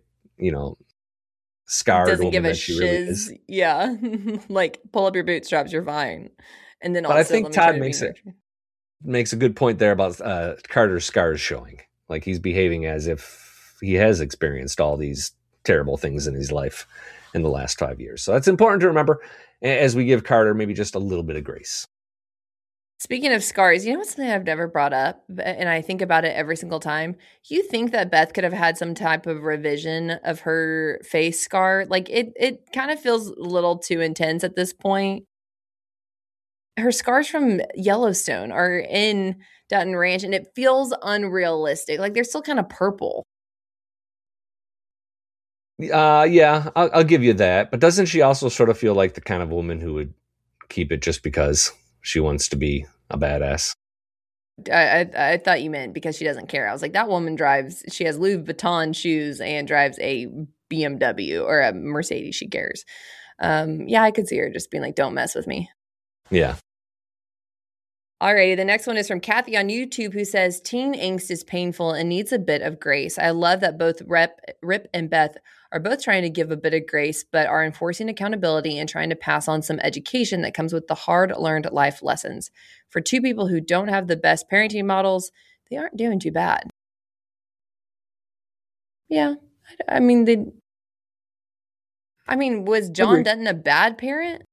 S3: scarred
S1: doesn't
S3: woman
S1: give a
S3: that she really
S1: shiz.
S3: is.
S1: Yeah. Like, pull up your bootstraps, you're fine. And then
S3: But
S1: also,
S3: I think Todd makes a good point there about Carter's scars showing. Like, he's behaving as if he has experienced all these terrible things in his life in the last 5 years. So that's important to remember as we give Carter maybe just a little bit of grace.
S1: Speaking of scars, what's something I've never brought up, and I think about it every single time? You think that Beth could have had some type of revision of her face scar? Like, it kind of feels a little too intense at this point. Her scars from Yellowstone are in Dutton Ranch, and it feels unrealistic. Like, they're still kind of purple.
S3: Yeah, I'll give you that. But doesn't she also sort of feel like the kind of woman who would keep it just because she wants to be a badass?
S1: I thought you meant because she doesn't care. I was like, that woman she has Louis Vuitton shoes and drives a BMW or a Mercedes. She cares. Yeah, I could see her just being like, don't mess with me.
S3: Yeah.
S1: Alrighty, the next one is from Kathy on YouTube, who says, "Teen angst is painful and needs a bit of grace. I love that both Rip and Beth are both trying to give a bit of grace, but are enforcing accountability and trying to pass on some education that comes with the hard-learned life lessons. For two people who don't have the best parenting models, they aren't doing too bad." Yeah, I mean, was John Dutton a bad parent?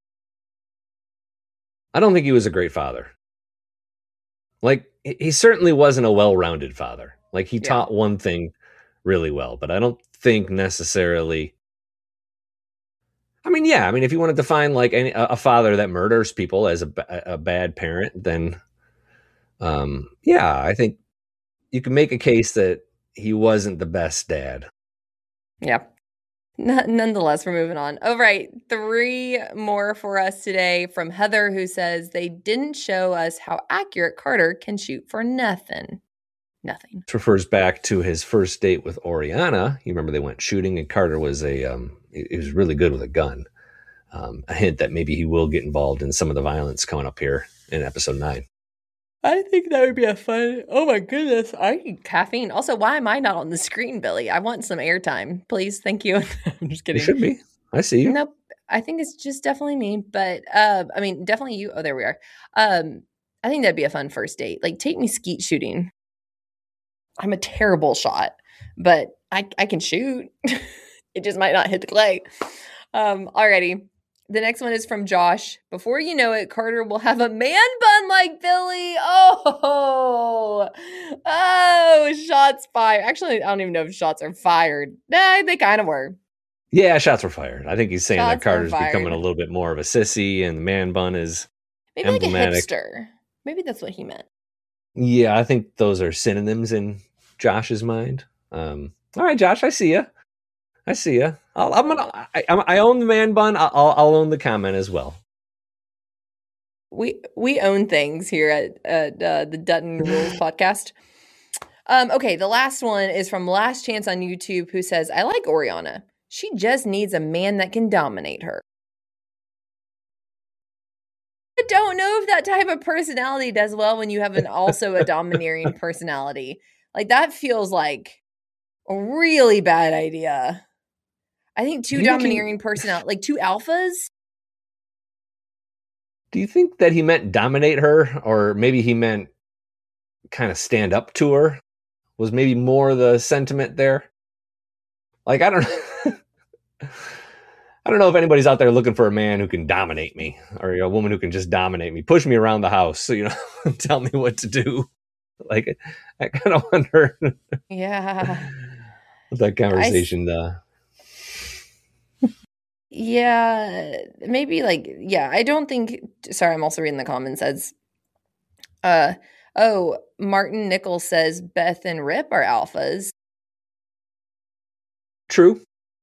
S3: I don't think he was a great father. Like, he certainly wasn't a well-rounded father. Like, he taught one thing really well, but I don't think necessarily. I mean, if you want to define like a father that murders people as a bad parent, then I think you can make a case that he wasn't the best dad.
S1: Yeah. Nonetheless, we're moving on. All right, 3 more for us today from Heather, who says, "They didn't show us how accurate Carter can shoot for nothing." Nothing.
S3: This refers back to his first date with Oriana. You remember they went shooting, and Carter was he was really good with a gun. A hint that maybe he will get involved in some of the violence coming up here in episode 9.
S1: I think that would be a fun. Oh my goodness, I need caffeine. Also, why am I not on the screen, Billy? I want some airtime, please. Thank you. I'm just kidding.
S3: You should be. I see you.
S1: Nope. I think it's just definitely me, but definitely you. Oh, there we are. I think that'd be a fun first date. Like, take me skeet shooting. I'm a terrible shot, but I can shoot. It just might not hit the clay. Alrighty. The next one is from Josh. Before you know it, Carter will have a man bun like Billy. Oh, shots fired. Actually, I don't even know if shots are fired. Nah, they kind of were.
S3: Yeah, shots were fired. I think he's saying
S1: Shots
S3: that Carter's
S1: were fired.
S3: becoming a little bit more of a sissy, and the man bun is
S1: Maybe
S3: emblematic.
S1: like a hipster. Maybe that's what he meant.
S3: Yeah, I think those are synonyms in Josh's mind. All right, Josh, I see you. I own the man bun. I'll own the comment as well.
S1: We own things here at the Dutton Rules podcast. Okay, the last one is from Last Chance on YouTube, who says, I like Oriana. She just needs a man that can dominate her. I don't know if that type of personality does well when you have also a domineering personality. Like, that feels like a really bad idea. I think two domineering personality, like two alphas.
S3: Do you think that he meant dominate her, or maybe he meant kind of stand up to her? Was maybe more the sentiment there? Like, I don't know if anybody's out there looking for a man who can dominate me, or a woman who can just dominate me, push me around the house, tell me what to do. Like, I kind of wonder.
S1: Yeah.
S3: That conversation.
S1: Yeah, maybe I don't think. Sorry, I'm also reading the comments. Says, Martin Nichols says Beth and Rip are alphas.
S3: True.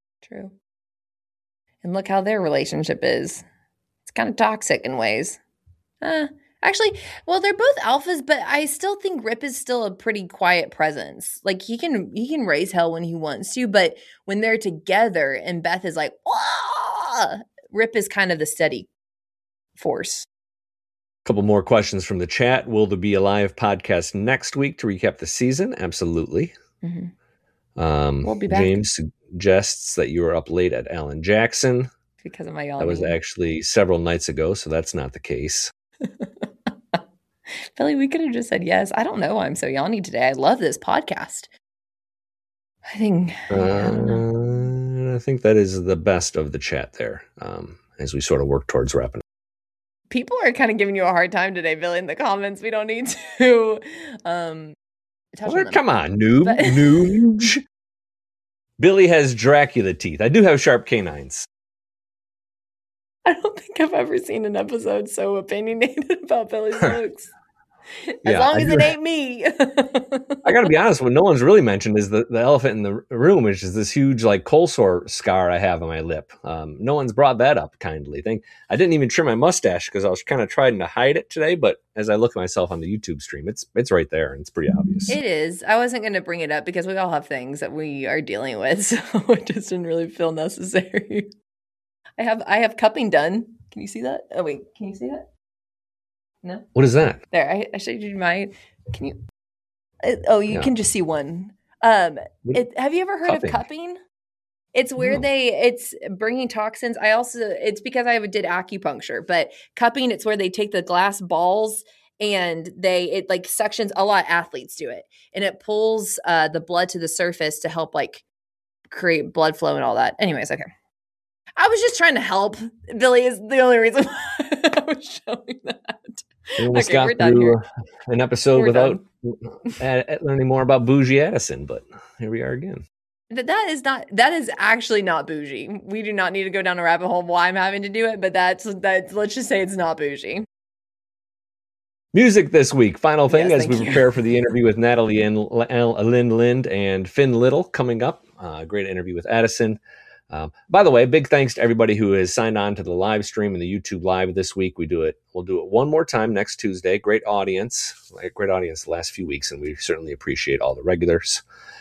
S1: And look how their relationship is. It's kind of toxic in ways. Actually, well, they're both alphas, but I still think Rip is still a pretty quiet presence. Like, he can raise hell when he wants to, but when they're together and Beth is like, wah! Rip is kind of the steady force.
S3: A couple more questions from the chat. Will there be a live podcast next week to recap the season? Absolutely.
S1: Mm-hmm. We'll be back.
S3: James suggests that you were up late at Alan Jackson.
S1: Because of my yawning.
S3: That was actually several nights ago, so that's not the case.
S1: Billy, we could have just said yes. I don't know why I'm so yawny today. I love this podcast. I think
S3: that is the best of the chat there, as we sort of work towards wrapping up.
S1: People are kind of giving you a hard time today, Billy, in the comments. We don't need to touch on them.
S3: Come on, noob. Billy has Dracula teeth. I do have sharp canines.
S1: I don't think I've ever seen an episode so opinionated about Billy's looks. As long as it ain't me.
S3: I got to be honest, what no one's really mentioned is the elephant in the room, which is this huge cold sore scar I have on my lip. No one's brought that up kindly. I didn't even trim my mustache because I was kind of trying to hide it today, but as I look at myself on the YouTube stream, it's right there and it's pretty obvious.
S1: It is. I wasn't going to bring it up because we all have things that we are dealing with, so it just didn't really feel necessary. I have cupping done. Can you see that? Oh wait, can you see that? No.
S3: What is that?
S1: There, I showed you my. Can you? You can just see one. Have you ever heard of cupping? It's where it's bringing toxins. It's because I did acupuncture, but cupping, it's where they take the glass balls and it suctions. A lot of athletes do it, and it pulls the blood to the surface to help create blood flow and all that. Anyways, okay. I was just trying to help. Billy is the only reason why I was showing that.
S3: We almost got through an episode without learning more about Bougie Addison, but here we are again.
S1: That is actually not bougie. We do not need to go down a rabbit hole why I'm having to do it, but that's let's just say it's not bougie.
S3: Music this week. Final thing as we
S1: you.
S3: prepare for the interview with Natalie and Lynn Lind and Finn Little coming up. Great interview with Addison. By the way, big thanks to everybody who has signed on to the live stream and the YouTube live this week. We'll do it one more time next Tuesday. Great audience the last few weeks, and we certainly appreciate all the regulars.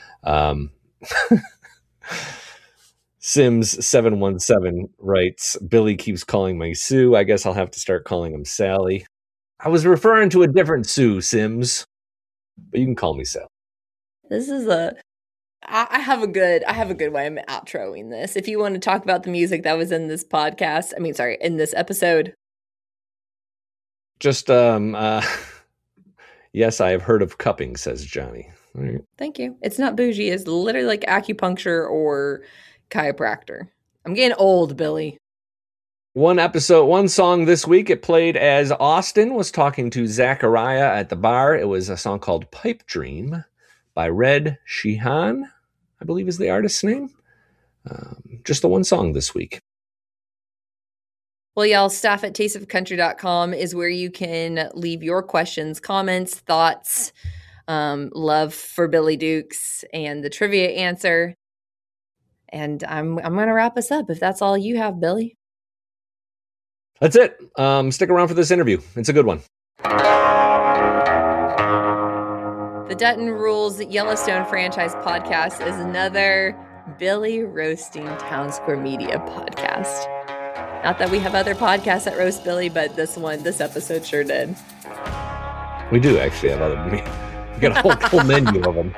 S3: Sims717 writes, Billy keeps calling me Sue. I guess I'll have to start calling him Sally. I was referring to a different Sue, Sims, but you can call me Sally.
S1: This is I have a good way I'm outroing this. If you want to talk about the music that was in this podcast, in this episode.
S3: Just, yes, I have heard of cupping, says Johnny. All right.
S1: Thank you. It's not bougie. It's literally like acupuncture or chiropractor. I'm getting old, Billy.
S3: One song this week, it played as Austin was talking to Zachariah at the bar. It was a song called Pipe Dream by Red Sheehan, I believe is the artist's name. Just the one song this week.
S1: Well, y'all, staff at tasteofcountry.com is where you can leave your questions, comments, thoughts, love for Billy Dukes, and the trivia answer. And I'm going to wrap us up if that's all you have, Billy.
S3: That's it. Stick around for this interview. It's a good one.
S1: The Dutton Rules Yellowstone franchise podcast is another Billy roasting Town Square Media podcast. Not that we have other podcasts that roast Billy, but this episode sure did.
S3: We do actually have other. We got a whole menu of them.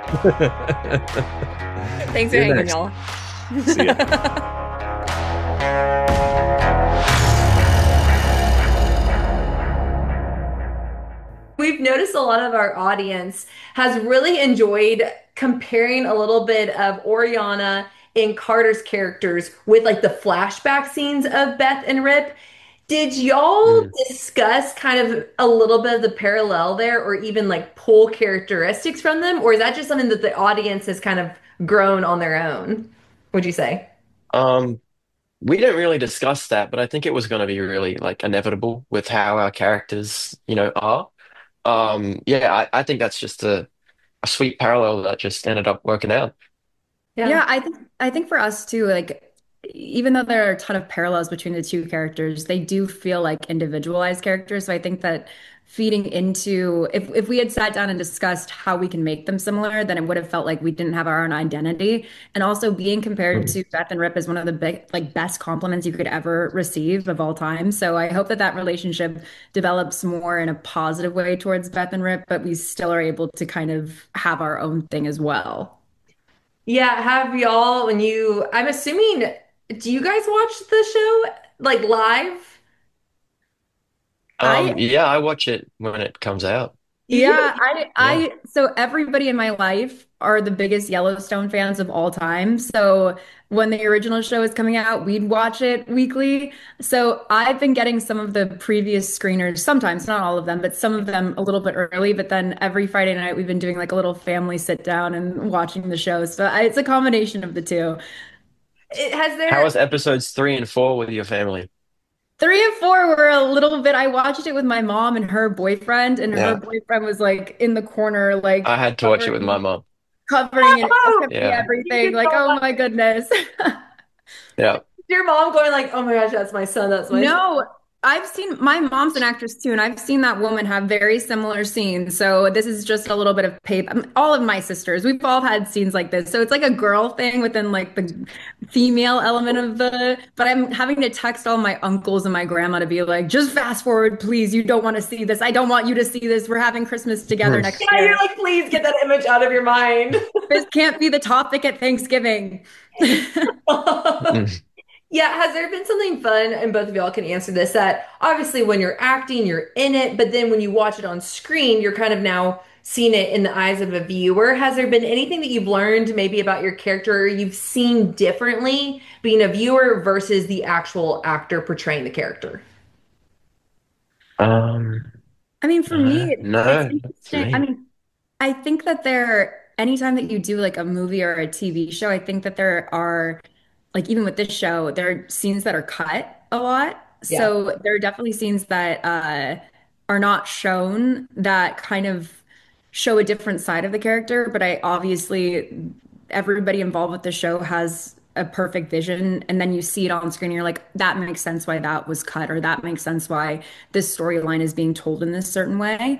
S1: Thanks for hanging, y'all.
S3: See ya.
S1: We've noticed a lot of our audience has really enjoyed comparing a little bit of Oriana and Carter's characters with like the flashback scenes of Beth and Rip. Did y'all discuss kind of a little bit of the parallel there or even like pull characteristics from them? Or is that just something that the audience has kind of grown on their own? Would you say?
S9: We didn't really discuss that, but I think it was going to be really like inevitable with how our characters, are. I think that's just a sweet parallel that just ended up working out.
S2: Yeah, I think for us too, like even though there are a ton of parallels between the two characters, they do feel like individualized characters. So I think that feeding into if we had sat down and discussed how we can make them similar, then it would have felt like we didn't have our own identity. And also being compared to Beth and Rip is one of the best compliments you could ever receive of all time. So I hope that that relationship develops more in a positive way towards Beth and Rip, but we still are able to kind of have our own thing as well.
S1: Yeah, have y'all, I'm assuming, do you guys watch the show like live?
S9: I watch it when it comes out.
S2: Yeah, so everybody in my life are the biggest Yellowstone fans of all time. So when the original show is coming out, we'd watch it weekly. So I've been getting some of the previous screeners, sometimes, not all of them, but some of them a little bit early. But then every Friday night, we've been doing like a little family sit down and watching the show. So it's a combination of the two.
S9: How was episodes 3 and 4 with your family?
S2: 3 and 4 were a little bit. I watched it with my mom and her boyfriend, and her boyfriend was like in the corner, like
S9: I had to watch it with my mom,
S2: covering and everything. Like, oh my goodness.
S9: Yeah.
S1: Your mom going like, oh my gosh, that's my son. That's my son.
S2: No, I've seen my mom's an actress too, and I've seen that woman have very similar scenes. So this is just a little bit of paper. All of my sisters, we've all had scenes like this. So it's like a girl thing within like the female element of but I'm having to text all my uncles and my grandma to be like, just fast forward, please. You don't want to see this. I don't want you to see this. We're having Christmas together next year.
S1: Yeah, you're like, please get that image out of your mind.
S2: This can't be the topic at Thanksgiving.
S1: Yeah, has there been something fun, and both of y'all can answer this, that obviously when you're acting, you're in it, but then when you watch it on screen, you're kind of now seeing it in the eyes of a viewer. Has there been anything that you've learned maybe about your character or you've seen differently being a viewer versus the actual actor portraying the character?
S2: I mean, for me,
S9: no,
S2: it's interesting. I mean, I think that anytime that you do like a movie or a TV show, I think that there are, like even with this show, there are scenes that are cut a lot.
S1: Yeah.
S2: So there are definitely scenes that are not shown that kind of show a different side of the character. But everybody involved with the show has a perfect vision. And then you see it on screen, and you're like, that makes sense why that was cut, or that makes sense why this storyline is being told in this certain way.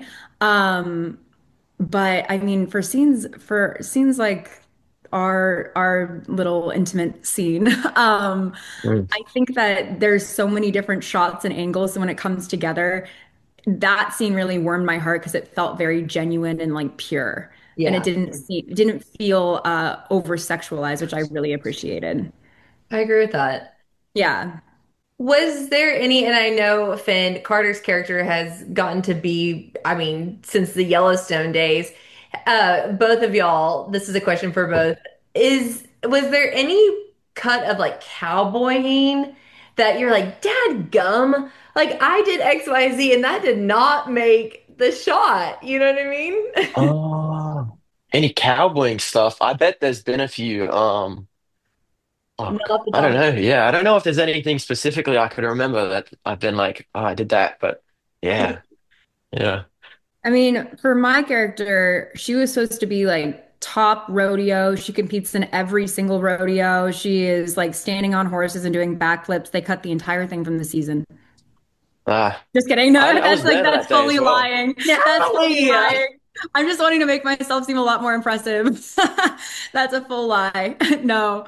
S2: But I mean, for scenes like our little intimate scene. I think that there's so many different shots and angles. So when it comes together, that scene really warmed my heart because it felt very genuine and like pure.
S1: Yeah.
S2: And it didn't feel over sexualized, which I really appreciated.
S1: I agree with that.
S2: Yeah.
S1: Was there any, and I know Finn, Carter's character has gotten to be, I mean, since the Yellowstone days, both of y'all, this is a question for both, was there any cut of like cowboying that you're like, Dad gum, like I did XYZ and that did not make the shot. You know what I mean?
S9: Oh, any cowboying stuff? I bet there's been a few.
S1: Not off the
S9: I don't
S1: top.
S9: know. Yeah, I don't know if there's anything specifically I could remember that I've been like, oh, I did that, but yeah, yeah.
S2: I mean, for my character, she was supposed to be like top rodeo. She competes in every single rodeo. She is like standing on horses and doing backflips. They cut the entire thing from the season.
S9: Ah,
S2: Just kidding. No,
S9: I
S2: that's
S9: was
S2: like
S9: there
S2: that's
S9: that day
S2: fully
S9: as well.
S2: lying. That's fully
S1: Natalie!
S2: lying. I'm just wanting to make myself seem a lot more impressive. That's a full lie. No.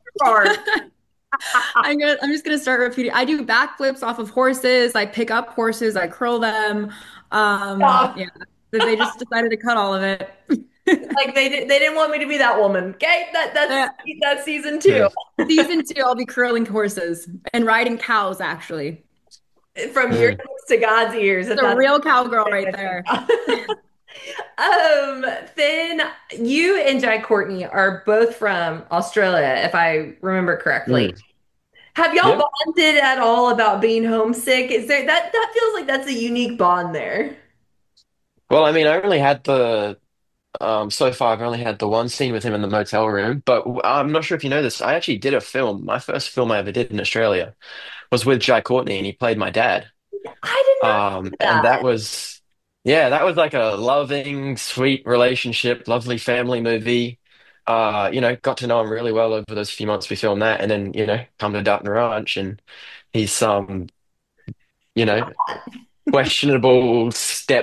S2: I'm just gonna start repeating. I do backflips off of horses. I pick up horses. I curl them.
S1: Stop.
S2: Yeah. They just decided to cut all of it.
S1: Like they didn't want me to be that woman. Okay,
S2: Yeah.
S1: that's season two.
S2: Season 2, I'll be curling horses and riding cows, actually.
S1: From your lips to God's ears. If
S2: It's a
S1: that's
S2: real cowgirl right there.
S1: Finn, you and Jai Courtney are both from Australia, if I remember correctly. Have y'all
S9: Yeah.
S1: bonded at all about being homesick? Is there that feels like that's a unique bond there.
S9: Well, I mean, I only had the so far I've only had the one scene with him in the motel room, but I'm not sure if you know this. I actually did a film. My first film I ever did in Australia was with Jai Courtney, and he played my dad.
S1: I did not know
S9: And that
S1: that.
S9: was, yeah, that was like a loving, sweet relationship, lovely family movie. Got to know him really well over those few months we filmed that, and then come to Dutton Ranch, and he's you know, questionable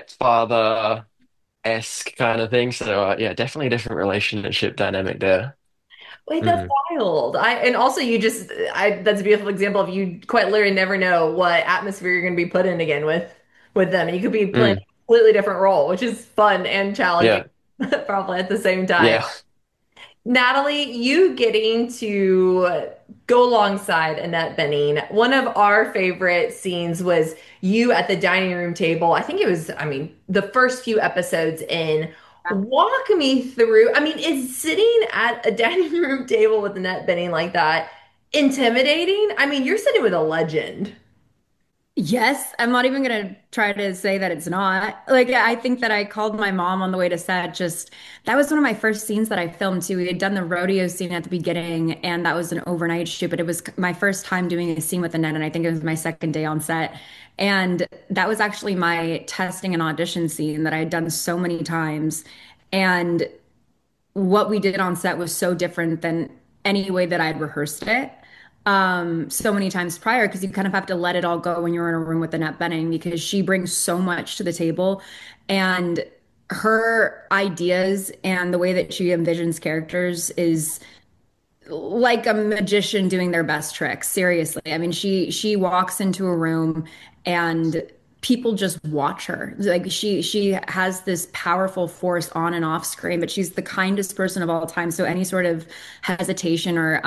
S9: stepfather-esque kind of thing. So yeah, definitely a different relationship dynamic there.
S1: Wait, that's
S9: Hmm.
S1: wild. I and also you just I that's a beautiful example of you quite literally never know what atmosphere you're going to be put in again with them. And you could be playing
S9: Mm.
S1: a completely different role, which is fun and challenging
S9: Yeah,
S1: probably at the same time.
S9: yeah.
S1: Natalie, you getting to go alongside Annette Bening. One of our favorite scenes was you at the dining room table. I think it was, I mean, the first few episodes in. Walk me through. I mean, is sitting at a dining room table with Annette Bening like that intimidating? I mean, you're sitting with a legend.
S2: Yes, I'm not even gonna try to say that it's not. Like, I think that I called my mom on the way to set. Just that was one of my first scenes that I filmed too. We had done the rodeo scene at the beginning, and that was an overnight shoot, but it was my first time doing a scene with Annette, and I think it was my second day on set. And that was actually my testing and audition scene that I had done so many times. And what we did on set was so different than any way that I'd rehearsed it so many times prior because you kind of have to let it all go when you're in a room with Annette Bening because she brings so much to the table and her ideas and the way that she envisions characters is like a magician doing their best tricks. Seriously. I mean, she walks into a room and people just watch her. Like she has this powerful force on and off screen, but she's the kindest person of all time. So any sort of hesitation or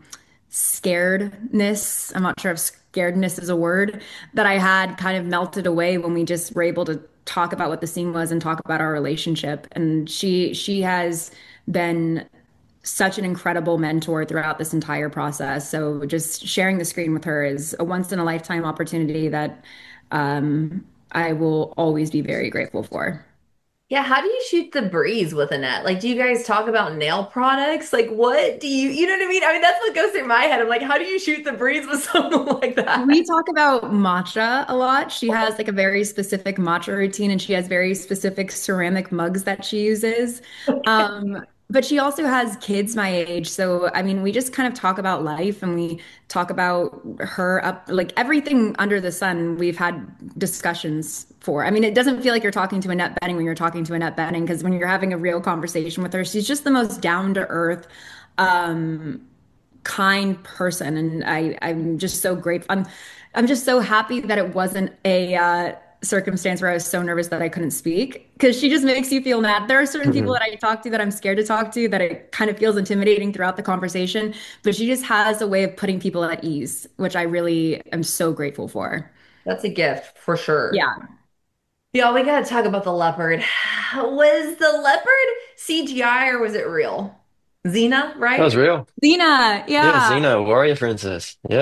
S2: scaredness, I'm not sure if scaredness is a word, that I had kind of melted away when we just were able to talk about what the scene was and talk about our relationship. And she has been such an incredible mentor throughout this entire process. So just sharing the screen with her is a once in a lifetime opportunity that I will always be very grateful for.
S1: Yeah, how do you shoot the breeze with Annette? Like, do you guys talk about nail products? Like, what do you know what I mean? I mean, that's what goes through my head. I'm like, how do you shoot the breeze with someone like that?
S2: We talk about matcha a lot. She has like a very specific matcha routine and she has very specific ceramic mugs that she uses. But she also has kids my age. So, I mean, we just kind of talk about life and we talk about her up, like everything under the sun, we've had discussions for. I mean, it doesn't feel like you're talking to Annette Bening when you're talking to Annette Bening because when you're having a real conversation with her, she's just the most down to earth, kind person, and I'm just so grateful. I'm just so happy that it wasn't a circumstance where I was so nervous that I couldn't speak because she just makes you feel mad. There are certain people that I talk to that I'm scared to talk to that it kind of feels intimidating throughout the conversation, but she just has a way of putting people at ease, which I really am so grateful for.
S1: That's a gift for sure.
S2: Yeah.
S1: Y'all, we gotta talk about the leopard. Was the leopard CGI or was it real? Xena,
S9: That was
S1: right?
S9: real.
S2: Xena,
S9: Yeah,
S2: yeah.
S9: Xena, Warrior Princess. Yeah.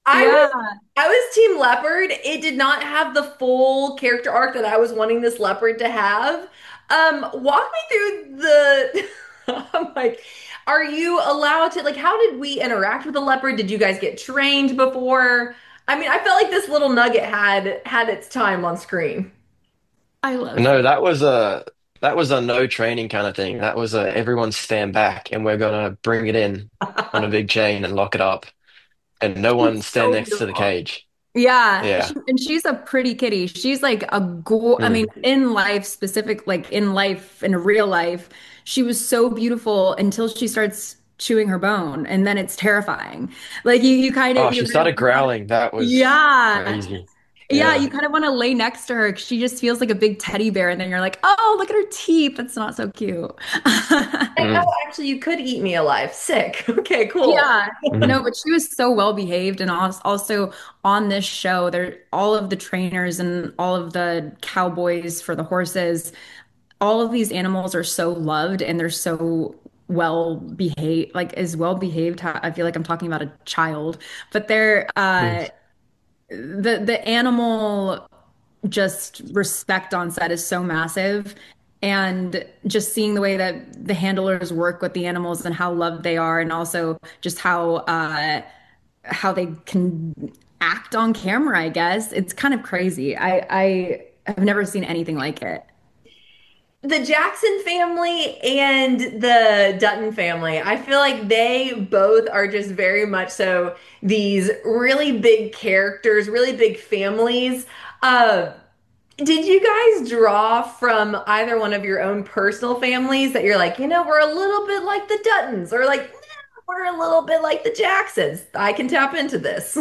S2: Yeah.
S1: I was Team Leopard. It did not have the full character arc that I was wanting this leopard to have. Walk me through the I'm like, are you allowed to like how did we interact with the leopard? Did you guys get trained before? I mean, I felt like this little nugget had its time on screen.
S2: I love
S9: No,
S2: it.
S9: that was a no training kind of thing. That was a everyone stand back and we're gonna bring it in on a big chain and lock it up, and no one
S2: She's
S9: stand
S2: so
S9: next to the
S2: beautiful.
S9: cage.
S2: Yeah,
S9: Yeah.
S2: and she's a pretty kitty. She's like a go. I mean,
S9: Mm.
S2: in life, specific, like in life, in real life, she was so beautiful until she starts chewing her bone, and then it's terrifying. Like you kind of,
S9: Oh, she started growling. That was
S2: yeah,
S9: crazy.
S2: yeah,
S9: Yeah.
S2: you kind of want to lay next to her 'cause she just feels like a big teddy bear, and then you're like, oh, look at her teeth. That's not so cute.
S1: Like,
S9: Mm.
S1: oh, actually, you could eat me alive. Sick. Okay, cool.
S2: Yeah,
S9: Mhm.
S2: no, but she was so well behaved, and also on this show, there all of the trainers and all of the cowboys for the horses, all of these animals are so loved and they're so well behaved, like as well behaved. I feel like I'm talking about a child, but they're
S9: Mm.
S2: the animal just respect on set is so massive. And just seeing the way that the handlers work with the animals and how loved they are, and also just how they can act on camera, I guess. It's kind of crazy. I have never seen anything like it.
S1: The Jackson family and the Dutton family, I feel like they both are just very much so these really big characters, really big families. Uh, did you guys draw from either one of your own personal families that you're like, we're a little bit like the Duttons, or like, "Nah, we're a little bit like the Jacksons. I can tap into this."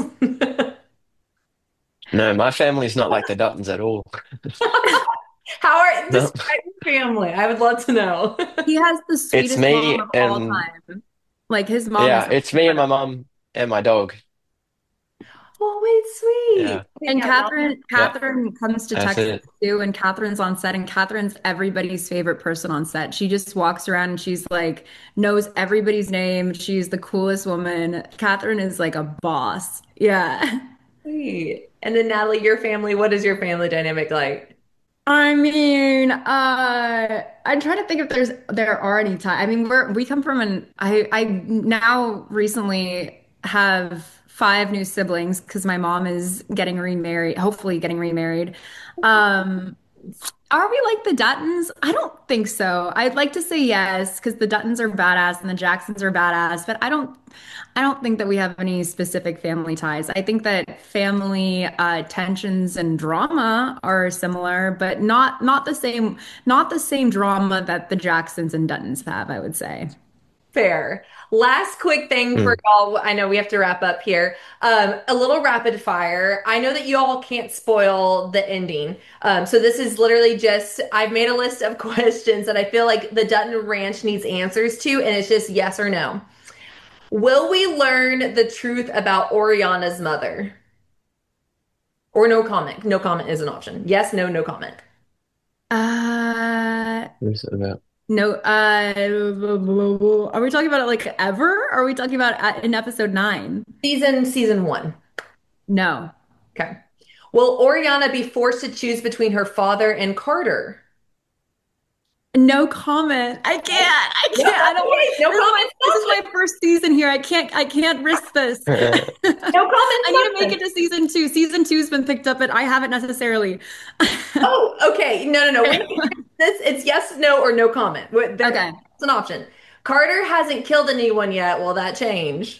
S9: No, my family's not like the Duttons at all.
S1: How are
S9: No.
S1: describe your family? I would love to know.
S2: He has the
S9: It's
S2: sweetest mom
S9: me
S2: of all
S9: and
S2: time. Like his mom
S9: yeah,
S2: is
S9: it's me and my
S2: incredible.
S9: mom and my dog.
S1: Oh, wait, sweet.
S9: Yeah.
S1: Okay,
S2: And
S1: yeah, y'all.
S9: Yeah.
S2: Catherine comes to
S9: That's
S2: Texas
S9: it.
S2: too, and Catherine's on set, and Catherine's everybody's favorite person on set. She just walks around and she's like knows everybody's name. She's the coolest woman. Catherine is like a boss. Yeah.
S1: Sweet. And then Natalie, your family, what is your family dynamic like?
S2: I mean, I'm trying to think if there are any time. I mean, we come from I now recently have five new siblings because my mom is getting remarried, hopefully getting remarried. Um, are we like the Duttons? I don't think so. I'd like to say yes because the Duttons are badass and the Jacksons are badass, but I don't think that we have any specific family ties. I think that family tensions and drama are similar, but not the same drama that the Jacksons and Duttons have, I would say.
S1: Fair. Last quick thing for
S9: Mm.
S1: y'all. I know we have to wrap up here. A little rapid fire. I know that you all can't spoil the ending. So this is literally just, I've made a list of questions that I feel like the Dutton Ranch needs answers to, and it's just yes or no. Will we learn the truth about Oriana's mother? Or no comment? No comment is an option. Yes, no, no comment.
S2: Uh,
S9: What's it about?
S2: no, are we talking about it like ever? Or are we talking about in episode 9?
S1: Season one.
S2: No.
S1: Okay. Will Oriana be forced to choose between her father and Carter?
S2: No comment. I can't. I
S1: No,
S2: can't. I don't want
S1: okay. No comment.
S2: this is my first season here. I can't risk this.
S1: No comment.
S2: I need to make it to season 2. Season 2's been picked up, but I haven't necessarily.
S1: Oh, okay. No, no, no. It's yes, no, or no comment.
S2: Okay.
S1: It's an option. Carter hasn't killed anyone yet. Will that change?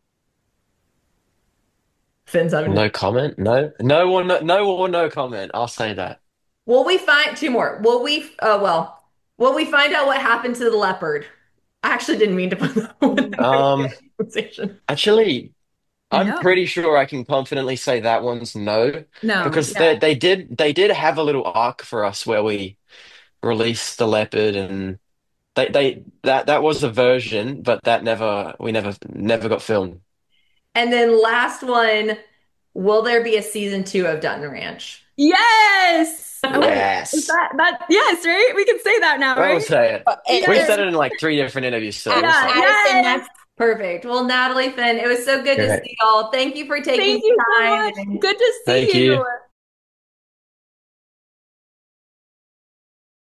S1: Finn's having.
S9: No comment? No. No one no or no comment. I'll say that.
S1: Will we find two more? Will we find out what happened to the leopard? I actually didn't mean to put that one in
S9: Um
S1: the conversation.
S9: actually I'm
S2: No.
S9: pretty sure I can confidently say that one's no,
S2: No.
S9: because
S2: Yeah.
S9: they did have a little arc for us where we released the leopard, and that was a version, but that never got filmed.
S1: And then last one, will there be a season 2 of Dutton Ranch?
S2: Yes. Oh, wait. Is
S9: Yes.
S2: that yes, right? We can say that now,
S9: We'll
S2: right?
S9: say it.
S1: And
S9: We
S1: there's
S9: said it in like 3 different interviews, so we'll
S2: Yeah.
S9: say it.
S1: Addison,
S2: Yes.
S10: Perfect. Well, Natalie, Finn, it was so good to
S9: Great.
S10: see y'all. Thank you for taking
S1: Thank you so
S10: time.
S1: much. Good to see
S9: Thank
S1: you.
S9: you.